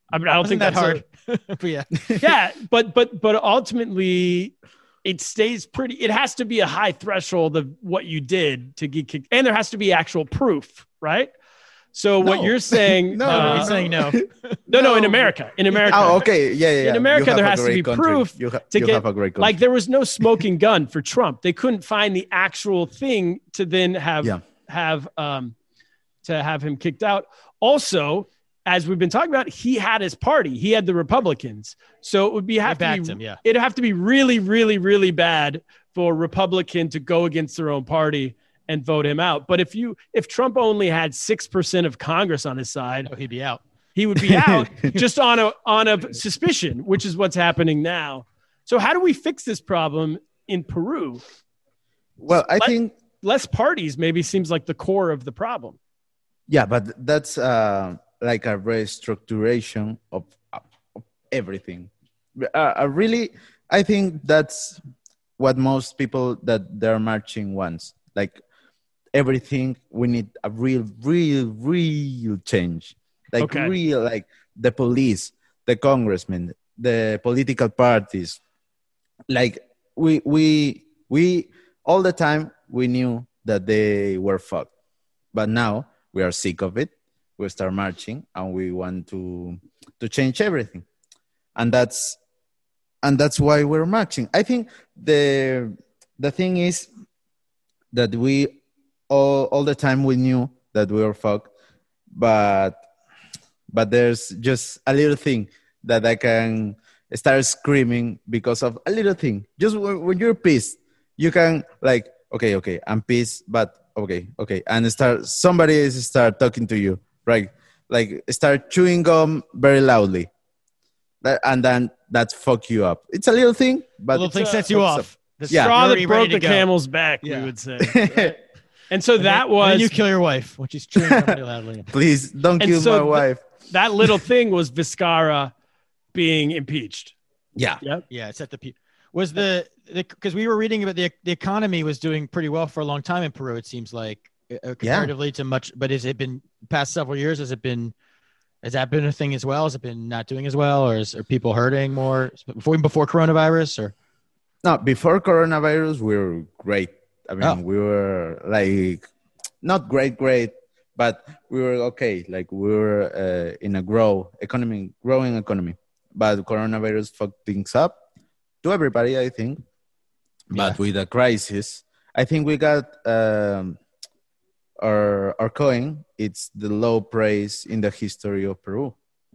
I mean, I don't Wasn't think that that's hard. But yeah. a- yeah, but but but ultimately, it stays pretty. It has to be a high threshold of what you did to get kicked, and there has to be actual proof, right? So what No. you're saying, No, uh, He's saying no. no, no, in America, in America, Oh, okay. Yeah, yeah. yeah. In America, You have there a has to great be country. proof You, ha- to you get have a great country. like there was no smoking gun for Trump. They couldn't find the actual thing to then have Yeah. have um to have him kicked out. Also, as we've been talking about, he had his party. He had the Republicans. So it would be have to backed be, him, yeah. it'd have to be really, really, really bad for a Republican to go against their own party and vote him out. But if you if Trump only had six percent of Congress on his side, Oh, he'd be out. he would be out just on a on a suspicion, which is what's happening now. So how do we fix this problem in Peru? well, I Let- think Less parties maybe seems like the core of the problem. yeah, but that's uh, like a restructuration of, of everything. Uh, uh, really, I think that's what most people that they're marching wants. Like everything, we need a real, real, real change. Like Okay. real, like the police, the congressmen, the political parties. Like we, we, we, all the time we knew that they were fucked, but now we are sick of it. We start marching and we want to to change everything, and that's and that's why we're marching. I think the the thing is that we all all the time we knew that we were fucked, but but there's just a little thing that I can start screaming because of a little thing. Just when, when you're pissed, you can like, okay, okay, I'm pissed, but okay, okay, and start somebody is start talking to you, right? Like start chewing gum very loudly, that, and then that fuck you up. It's a little thing, but Little it's thing a- sets you fucks off. The Yeah. Straw you're that already broke ready the to go. camel's back, Yeah. we would say. Right? And so And that then- and then was you kill your wife when she's chewing somebody loudly. Please don't And kill so my the- wife. that little thing was Vizcarra being impeached. Yeah. Yep. Yeah, it's at the pe- was the because we were reading about the the economy was doing pretty well for a long time in Peru. It seems like uh, comparatively to much, but has it been past several years? Has it been has that been a thing as well? Has it been not doing as well, or is are people hurting more before before coronavirus? Or No, before coronavirus, we were great. I mean, Oh. we were like not great, great, but we were okay. Like we were uh, in a grow economy, growing economy. But coronavirus fucked things up to everybody, I think. But Yeah. with the crisis, I think we got um, our our coin. It's the low price in the history of Peru.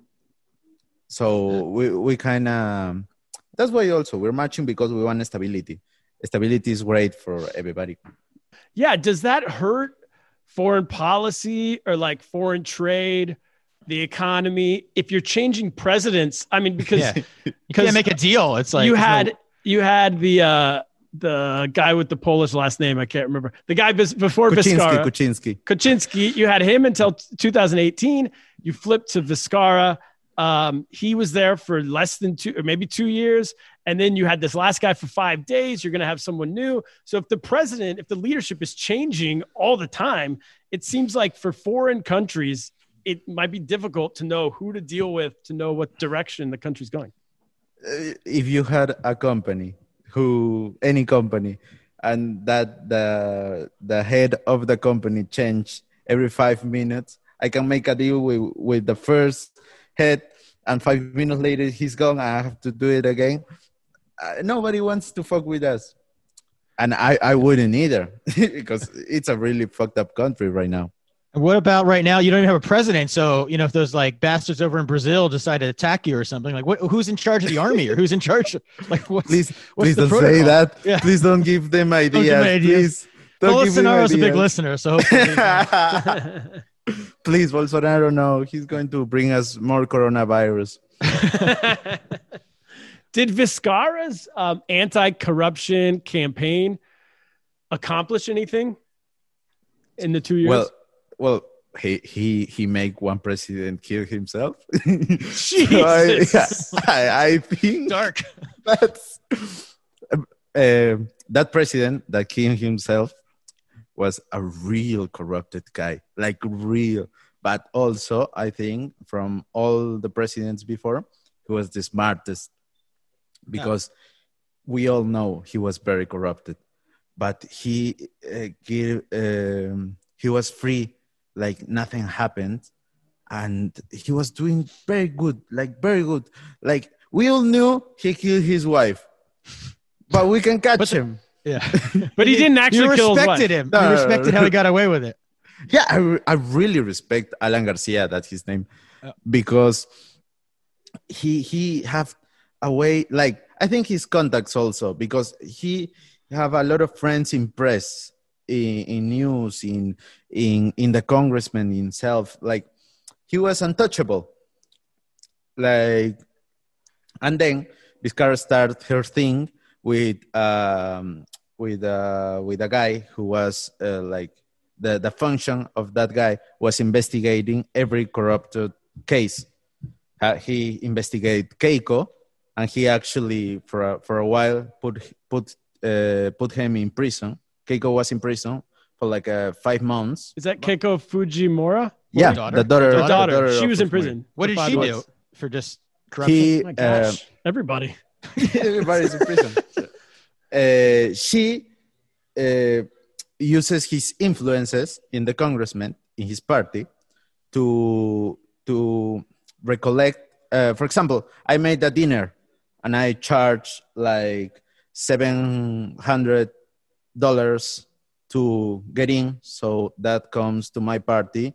So we we kind of that's why also we're marching because we want stability. Stability is great for everybody. Yeah. Does that hurt foreign policy or like foreign trade, the economy? If you're changing presidents, I mean, because yeah, you can't make a deal. It's like you there's no- had you had the uh, the guy with the Polish last name. I can't remember the guy bes- before Kuczynski, Vizcarra. Kuczynski. Kaczynski, you had him until t- two thousand eighteen. You flipped to Vizcarra. Um, he was there for less than two or maybe two years. And then you had this last guy for five days. You're going to have someone new. So if the president, if the leadership is changing all the time, it seems like for foreign countries, it might be difficult to know who to deal with, to know what direction the country's going. Uh, if you had a company who any company and that the the head of the company changed every five minutes, I can make a deal with, with the first head and five minutes later he's gone. I have to do it again. Uh, nobody wants to fuck with us, and I, I wouldn't either because it's a really fucked up country right now. What about right now? You don't even have a president. So, you know, if those like bastards over in Brazil decide to attack you or something, like what, who's in charge of the army or who's in charge of like what's, Please, what's please the don't say protocol? that. Yeah. Please don't give them ideas. give them ideas. Please don't give them Bolsonaro's a big ideas. listener. So hopefully, Please, Bolsonaro, no, he's going to bring us more coronavirus. Did Vizcarra's um, anti-corruption campaign accomplish anything in the two years? Well, well, he he he make one president kill himself. Jesus. So I, I, I think dark. that's uh, that president that killed himself was a real corrupted guy, like real. but also I think from all the presidents before, he was the smartest because we all know he was very corrupted, but he uh, give, um, he was free, like nothing happened, and he was doing very good, like very good. Like we all knew he killed his wife, but we can catch the, him. Yeah, but he didn't actually you kill his wife. respected him. No, you no, respected no, no. how he got away with it. Yeah, I, re- I really respect Alan Garcia, that's his name, because he he have a way, like I think his contacts also, because he have a lot of friends in press, in, in news, in in in the congressman himself. Like he was untouchable. Like, and then Vizcarra started her thing with um with uh with a guy who was uh, like the the function of that guy was investigating every corrupted case. Uh, he investigated Keiko, and he actually for a, for a while put put uh, put him in prison. Keiko was in prison for like uh, five months. Is that Keiko Fujimura? Yeah, daughter? the daughter. The the daughter. daughter She of was in Fujimori. prison. What did For she five do months. for just corruption? He, Oh my gosh, uh, everybody. everybody's in prison. Uh, she uh, uses his influences in the congressman in his party to to recollect. Uh, for example, I made a dinner and I charge like seven hundred dollars to get in, so that comes to my party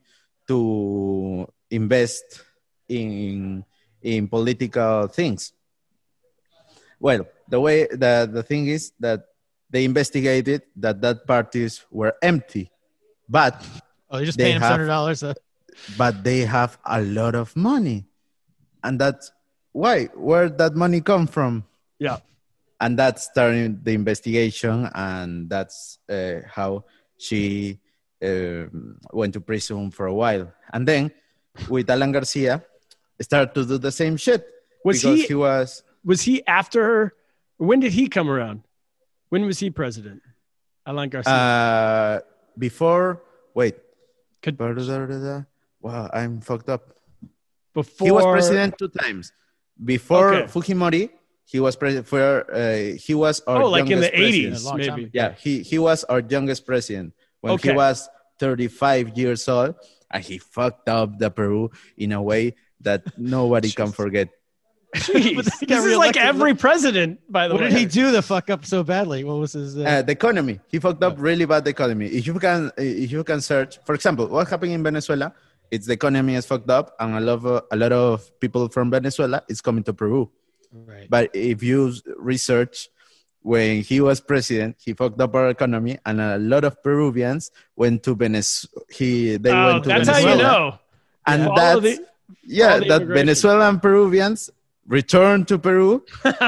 to invest in in political things. Well, the way the, the thing is that they investigated that that parties were empty, but Oh, you just they paying him have- seven hundred dollars. Uh, but they have a lot of money, and that's why where that money come from. Yeah. And that's starting the investigation, and that's uh, how she um went to prison for a while. And then with Alan Garcia, started to do the same shit. Was because he- he was Was he after her? When did he come around? When was he president? Alan Garcia. uh, before. Wait, Could- wow, I'm fucked up. Before He was president two times. Before Okay. Fujimori, he was president. For uh, he was our Oh, like in youngest the president. eighties, A long time. maybe. Yeah, he, he was our youngest president when Okay. he was thirty-five years old, and he fucked up the Peru in a way that nobody can forget. Jeez, But he this got is like reelected. every president, by the what way. did he do to fuck up so badly? What was his? Uh, Uh, the economy, he fucked up really bad the economy. If you can, if you can search, for example, what happened in Venezuela, it's the economy is fucked up, and a lot of a lot of people from Venezuela is coming to Peru. right. But if you research, when he was president, he fucked up our economy, and a lot of Peruvians went to Venezuela. He they Oh, went to that's Venezuela, how you know. and All that's of the- yeah, all the that immigration. Venezuelan Peruvians return to Peru.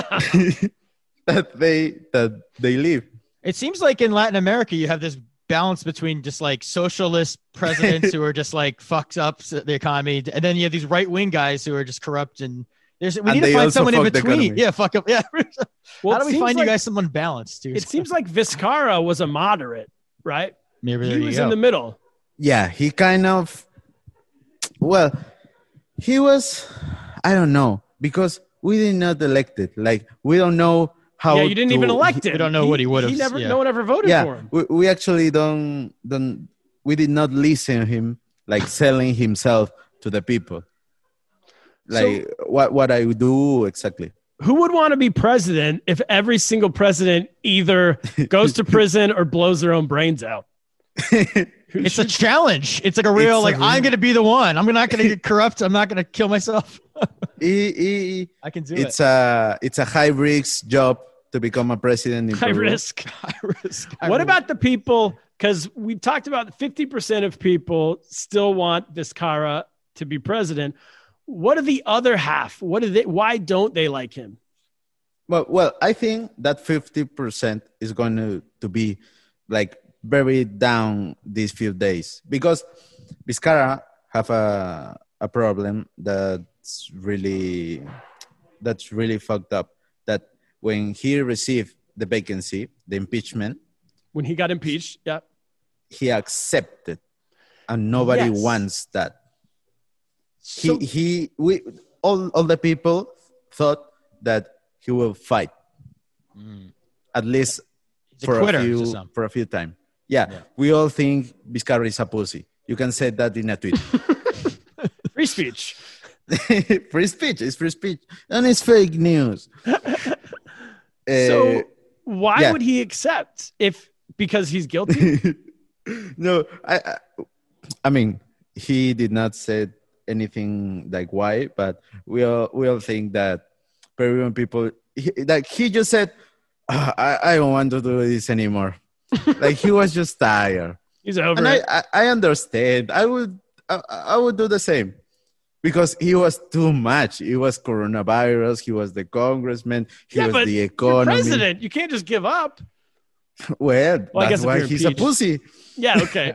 that they that they live. It seems like in Latin America, you have this balance between just like socialist presidents who are just like fucks up the economy, and then you have these right wing guys who are just corrupt. And there's we And need to they find also someone in fuck the between. economy. Yeah, fuck up. Yeah. Well, How it do we seems find like- you guys someone balanced, dude? It seems like Vizcarra was a moderate, right? maybe there He you was go. in the middle. Yeah, he kind of. Well, he was. I don't know, because we did not elect it. Like we don't know how. yeah, you didn't to- even elect him. we don't know what he would've- He never. yeah. No one ever voted for Yeah, him. we, we actually don't don't. We did not listen to him, like selling himself to the people. Like what what I do exactly. Who would want to be president if every single president either goes to prison or blows their own brains out? It's a challenge. It's like a real, It's a like, real- I'm going to be the one. I'm not going to get corrupt. I'm not going to kill myself. He- he- I can do it's it. a it's a high risk job to become a president in High Peru. risk. High risk. What about the people? Because we talked about fifty percent of people still want Vizcarra to be president. What are the other half? What are they? Why don't they like him? Well, well, I think that fifty percent is going to, to be like very down these few days, because Vizcarra have a a problem that's really that's really fucked up. That when he received the vacancy, the impeachment, When he got impeached, yeah. he accepted, and nobody Yes. wants that. So- he he we all all the people thought that he will fight at least He's a for a, quitter to few some. for a few time. Yeah, we all think Vizcarra is a pussy. You can say that in a tweet. Free speech. Free speech. It's free speech, and it's fake news. So Uh, why yeah. would he accept if because he's guilty? no, I, I, I mean, he did not say anything like why, but we all we all think that Peruvian people, he, like he just said, "Ah, I, I don't want to do this anymore. Like he was just tired, He's over and I, it. I, I understand. I would, I, I would do the same. Because he was too much. He was coronavirus. He was the congressman. He yeah, was but the you're economy. president. You can't just give up. Well, Well, I guess that's if why you're he's a impeached. pussy. Yeah, okay.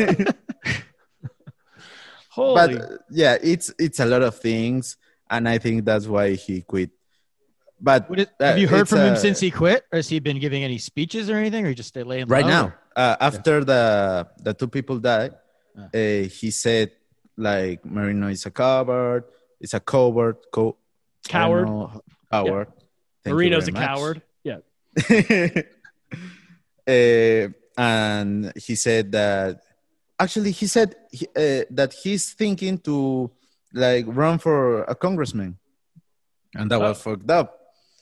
Holy. But uh, yeah, it's it's a lot of things, and I think that's why he quit. But What is, uh, have you heard it's, from him uh, since he quit, or has he been giving any speeches or anything, or he just stay laying right low? now? Uh, after the the two people died, uh, he said like Marino is a coward. It's a coward. Co- Coward. I don't know, coward. Thank you Marino's a very much. coward. Yeah. Uh, and he said that actually he said he, uh, that he's thinking to like run for a congressman, and that Oh. was fucked up.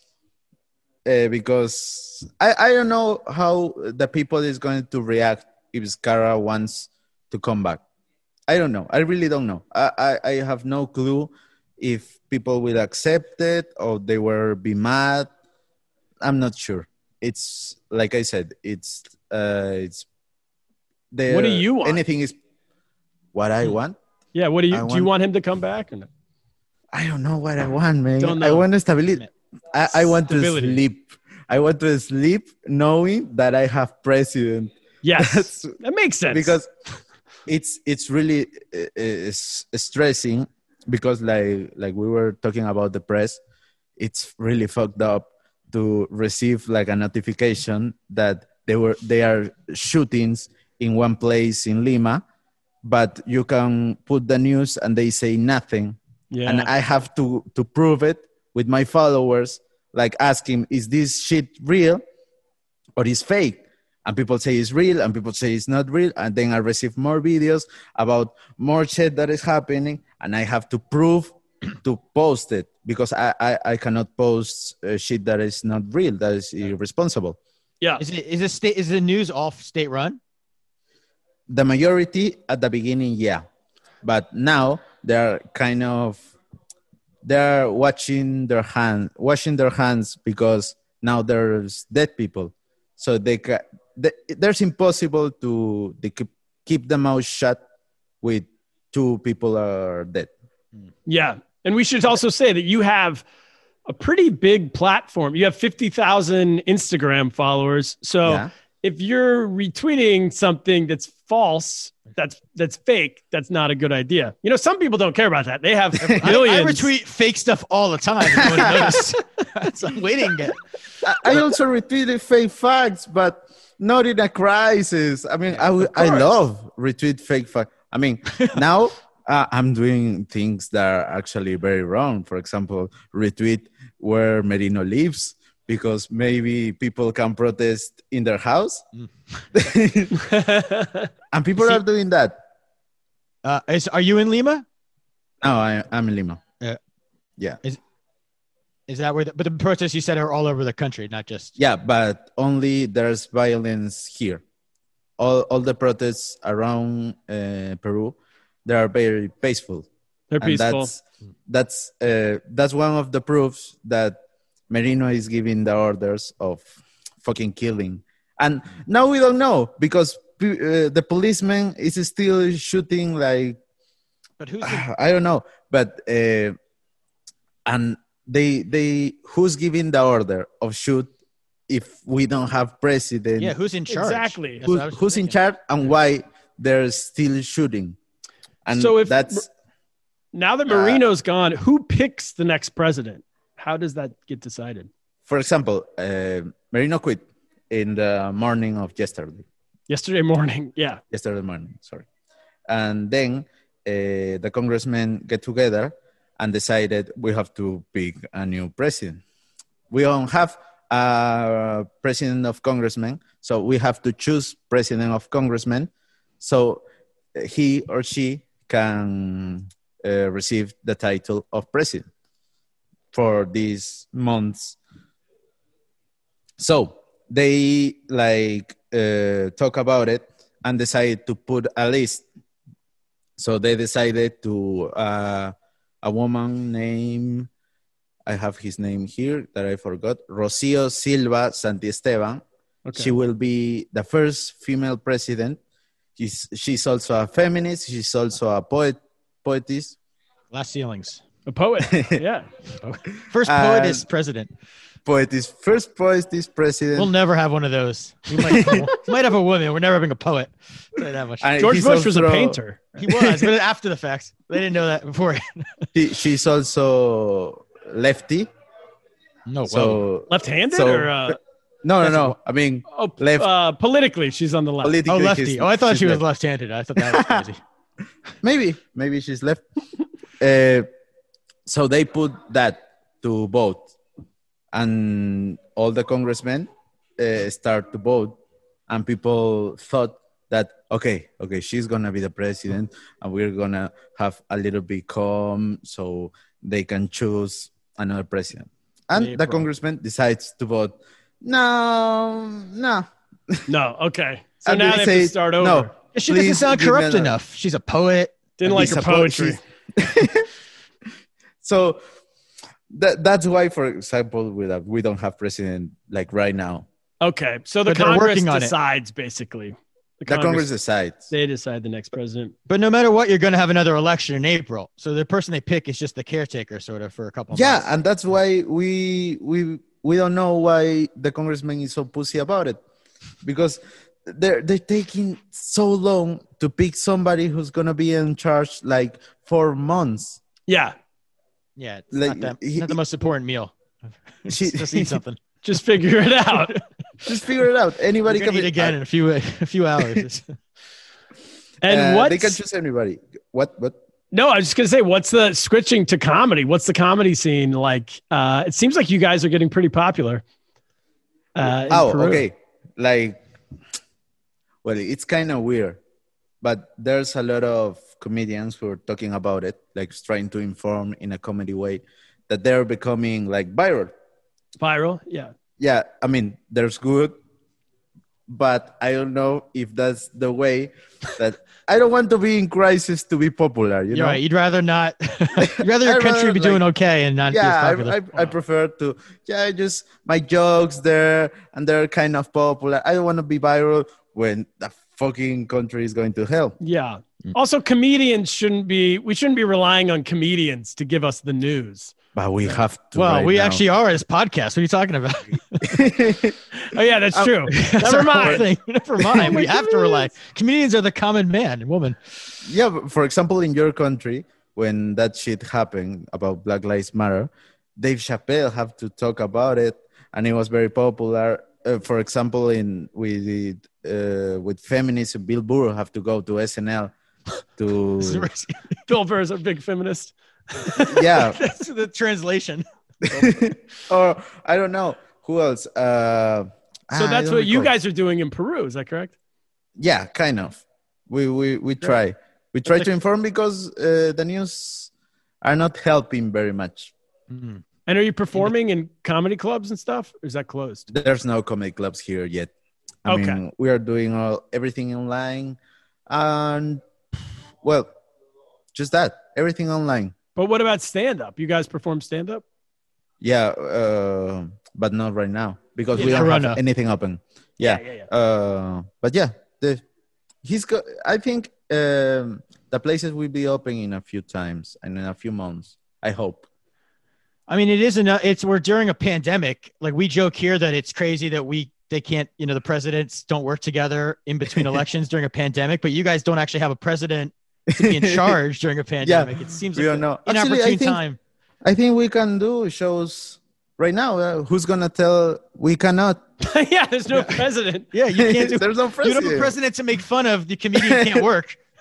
Uh, because I, I don't know how the people is going to react if Vizcarra wants to come back. I don't know. I really don't know. I, I, I have no clue if people will accept it or they will be mad. I'm not sure. It's like I said. It's uh, it's. There, What do you want? Anything is what I want. Yeah. What do you I do? You want- want him to come back? Or no? I don't know what I want, man. Don't I know. want stability. I, I want Stability. to sleep. I want to sleep knowing that I have president. Yes. That's- That makes sense. Because it's it's really uh, uh, s- stressing because like like we were talking about the press, it's really fucked up to receive like a notification that they were they are shootings in one place in Lima, but you can put the news and they say nothing. yeah. And I have to to prove it with my followers, like asking, is this shit real or is fake? And people say it's real, and people say it's not real, and then I receive more videos about more shit that is happening, and I have to prove to post it because I I, I cannot post uh, shit that is not real, that is irresponsible. yeah. Is it is the state is the news all state run? The majority at the beginning, yeah, but now they're kind of they're watching their hand, washing their hands because now there's dead people, so they ca- they, there's impossible to they keep, keep the mouth shut with two people are dead. Yeah. And we should also say that you have a pretty big platform. You have fifty thousand Instagram followers. So Yeah. if you're retweeting something that's false, that's that's fake, that's not a good idea. You know, some people don't care about that. They have I, I millions. retweet fake stuff all the time. If you want to notice. That's I'm waiting. To, I, I also retweeted fake facts, but not in a crisis. I mean, I w- I love retweet fake facts. I mean, now uh, I'm doing things that are actually very wrong. For example, retweet where Merino lives because maybe people can protest in their house. And people are doing that. uh, is, are you in Lima? No, I, I'm in Lima. Yeah. Yeah. Is that where? The, but the protests you said are all over the country, not just. Yeah, but only there's violence here. All all the protests around uh, Peru, they are very peaceful. They're And peaceful. that's that's uh, that's one of the proofs that Merino is giving the orders of fucking killing. And now we don't know because uh, the policeman is still shooting like But who's the, I don't know, but uh, and they they who's giving the order of shoot if we don't have president? yeah? Who's in charge? Exactly. That's what I Who's, was who's in thinking. charge and why they're still shooting? And So if- that's Now that Uh, Marino's gone, who picks the next president? How does that get decided? for example, uh, Merino quit in the morning of yesterday. Yesterday morning. Yeah. Yesterday morning, sorry. And then uh, the congressmen get together and decided we have to pick a new president. We don't have a president of congressmen, so we have to choose president of congressmen, so he or she can uh, receive the title of president for these months. So they like uh, talk about it and decided to put a list. So they decided to uh, a woman named, I have his name here that I forgot, Rocio Silva Santiesteban. Okay. She will be the first female president. She's, she's also a feminist. She's also a poet, poetess. Glass ceilings. A poet, yeah. First poetess uh, president. Poetess, first poetess president. We'll never have one of those. We might, we might have a woman. We're never having a poet. That much. George Bush was a painter. He was, but after the fact. They didn't know that before. she, she's also lefty. No, so left-handed so, or uh, no, no, no. I mean, oh, left. Uh, politically, she's on the left. Oh, lefty. Oh, I thought she was left. left-handed. I thought that was crazy. maybe, maybe she's left. uh, so they put that to vote, and all the congressmen uh, start to vote, and people thought that okay, okay, she's gonna be the president, and we're gonna have a little bit calm, so they can choose another president. And April. The congressman decides to vote, no, no. No, okay. So and now they have say, to start over. No, she doesn't sound corrupt enough. She's a poet. Didn't like her poetry. So that, that's why, for example, we, have, we don't have president like right now. Okay. So the but Congress decides, it. basically. The, the Congress, Congress decides. They decide the next president. But no matter what, you're going to have another election in April. So the person they pick is just the caretaker, sort of, for a couple of yeah, months. Yeah, and that's why we we we don't know why the congressman is so pussy about it. Because they're, they're taking so long to pick somebody who's going to be in charge like four months. Yeah. Yeah, it's like, not, that, he, not the most important meal. She, just eat something. Just figure it out. Just figure it out. Anybody can eat again in a few a few hours. And uh, what they can choose anybody. What? What? No, I was just gonna say, what's the switching to comedy? What's the comedy scene like? Uh, it seems like you guys are getting pretty popular. Uh, oh, Peru. Okay. Like, well, it's kind of weird, but there's a lot of comedians who are talking about it, like trying to inform in a comedy way, that they're becoming like viral. Viral, yeah. Yeah, I mean, there's good, but I don't know if that's the way that I don't want to be in crisis to be popular, you You're know? Right. You'd rather not, you'd rather your country rather, be doing like, okay and not yeah, be as popular. I, I, I prefer to, yeah, just my jokes there and they're kind of popular. I don't want to be viral when the fucking country is going to hell. Yeah. Also, comedians shouldn't be, we shouldn't be relying on comedians to give us the news. But we have to. Well, right we now. actually are this podcast. What are you talking about? Oh, yeah, that's um, true. That's Never mind. Thing. Never mind. We have to rely. Comedians are the common man and woman. Yeah. For example, in your country, when that shit happened about Black Lives Matter, Dave Chappelle have to talk about it, and it was very popular. Uh, for example, in with uh, with feminism, Bill Burr have to go to S N L to. Bill Burr is a big feminist. Yeah. That's the translation. Or I don't know who else. Uh, so that's what you guys are doing in Peru. Is that correct? Yeah, kind of. We we we try. We try to inform because uh, the news are not helping very much. Mm-hmm. And are you performing in comedy clubs and stuff? Or is that closed? There's no comedy clubs here yet. I okay. mean, we are doing all everything online, and well, just that everything online. But what about stand-up? You guys perform stand-up? Yeah, uh, but not right now because yeah, we don't Corona. have anything open. Yeah, yeah, yeah. yeah. Uh, but yeah, the, he's got. I think um, the places will be open in a few times and in a few months. I hope. I mean, it is enough. It's we're during a pandemic. Like we joke here that it's crazy that we they can't. You know, the presidents don't work together in between elections during a pandemic. But you guys don't actually have a president to be in charge during a pandemic. Yeah, it seems we like don't know. an Actually, opportune I think, time. I think we can do shows right now. Uh, who's gonna tell we cannot? Yeah, there's no president. Yeah, you can't do. There's no president. You don't have a president to make fun of. The comedian can't work.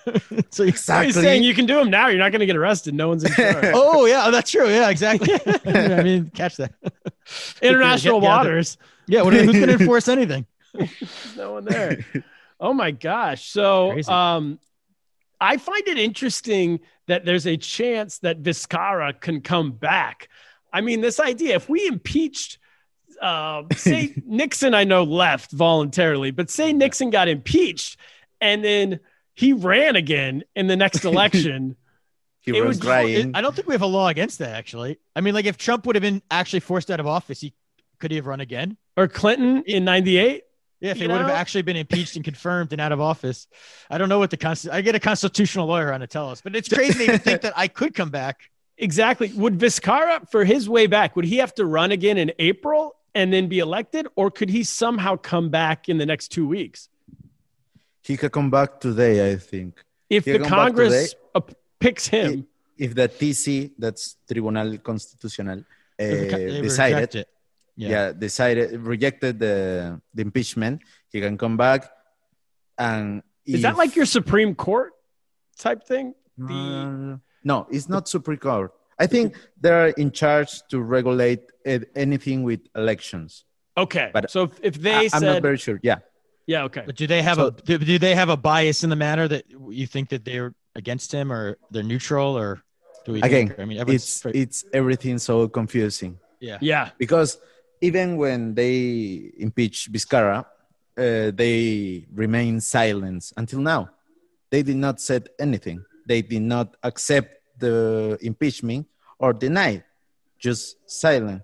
So you- Exactly. He's saying you can do them now. You're not going to get arrested. No one's in charge. oh yeah, that's true. Yeah, exactly. I mean, catch that. International Get- get out waters. Yeah, what, who's going to enforce anything? There's no one there. Oh my gosh. So Crazy. um, I find it interesting that there's a chance that Vizcarra can come back. I mean, this idea, if we impeached, uh, say Nixon, I know left voluntarily, but say Nixon got impeached and then he ran again in the next election. He It was was- crying. I don't think we have a law against that, actually. I mean, like if Trump would have been actually forced out of office, he could he have run again? Or Clinton in ninety-eight. Yeah, if You he would have know? actually been impeached and confirmed and out of office. I don't know what the const- I get a constitutional lawyer on to tell us, but it's crazy to even think that I could come back. Exactly. Would Vizcarra, for his way back, would he have to run again in April and then be elected? Or could he somehow come back in the next two weeks? He can come back today, I think. If He the come back Congress today. uh, picks him, If the T C, that's Tribunal Constitucional, uh, They reject decided, it. yeah. decided, rejected the, the impeachment, he can come back. And is that if- like your Supreme Court type thing? The, Uh, no, it's not Supreme Court. I think they're in charge to regulate it, anything with elections. okay. but so if, if they I, I'm said, not very sure. Yeah. yeah, okay. But do they have So- a do, do they have a bias in the matter that you think that they're against him or they're neutral or do we Again, think, I mean, everyone's it's straight- it's everything so confusing yeah. Yeah. because even when they impeach Vizcarra, uh, they remain silent until now. They did not say anything. They did not accept the impeachment or deny, just silent.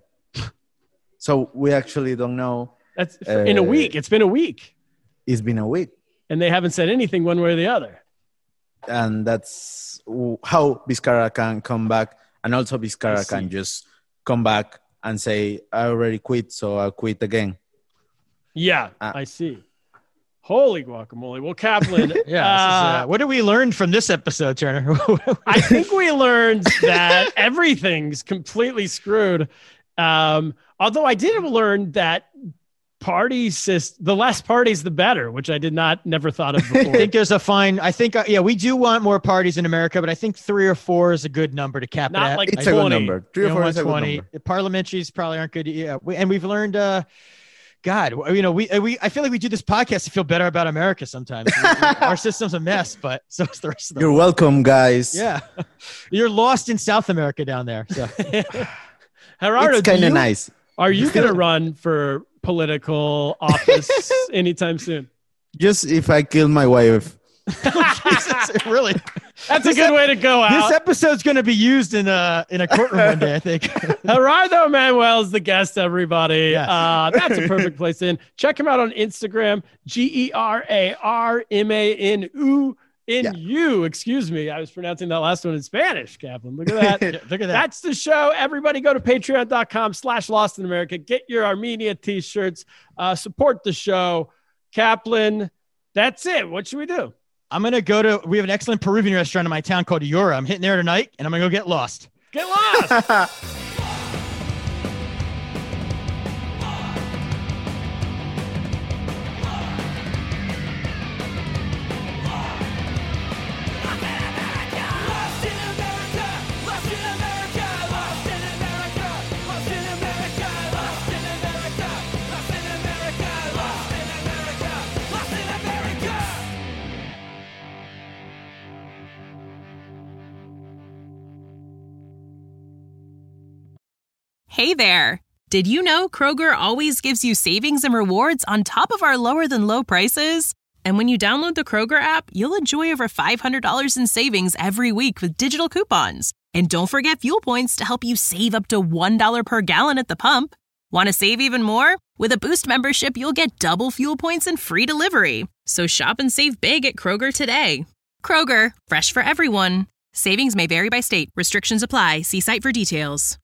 So we actually don't know. That's for, in a Uh, week. It's been a week. It's been a week. And they haven't said anything one way or the other. And that's w- how Vizcarra can come back. And also I Vizcarra see. can just come back and say, I already quit, so I'll quit again. Yeah, Uh, I see. Holy guacamole. Well, Kaplan, Yeah. this is, uh, uh, what did we learn from this episode, Turner? I think we learned that everything's completely screwed. Um, although I did learn that party system, the less parties, the better, which I did not never thought of I before. think there's a fine. I think, uh, yeah, we do want more parties in America, but I think three or four is a good number to cap Not it at. like It's a good twenty. number. Three You or know, four is a good one twenty. number. The parliamentaries probably aren't good. Yeah, we, and we've learned. Uh, God, you know, we we I feel like we do this podcast to feel better about America sometimes. We- we- our system's a mess, but so is the rest of the You're world. welcome, guys. Yeah, you're lost in South America down there. So Gerardo, It's do kind of you- nice. are you going to run for political office anytime soon? Just if I kill my wife. Jesus, really, That's a good way to go this out. episode's going to be used in a in a courtroom one day. I think. Gerardo Manuel is the guest, everybody. Yes. Uh, that's a perfect place in. Check him out on Instagram, G E R A R M A N U N U. Excuse me. I was pronouncing that last one in Spanish, Kaplan. Look at that. Yeah, look at that. That's the show. Everybody go to patreon.com slash Lost in America. Get your Armenia t-shirts. Uh, support the show. Kaplan, that's it. What should we do? I'm gonna go to. We have an excellent Peruvian restaurant in my town called Yura. I'm hitting there tonight, and I'm gonna go get lost. Get lost. Hey there! Did you know Kroger always gives you savings and rewards on top of our lower than low prices? And when you download the Kroger app, you'll enjoy over five hundred dollars in savings every week with digital coupons. And don't forget fuel points to help you save up to one dollar per gallon at the pump. Want to save even more? With a Boost membership, you'll get double fuel points and free delivery. So shop and save big at Kroger today. Kroger, fresh for everyone. Savings may vary by state. Restrictions apply. See site for details.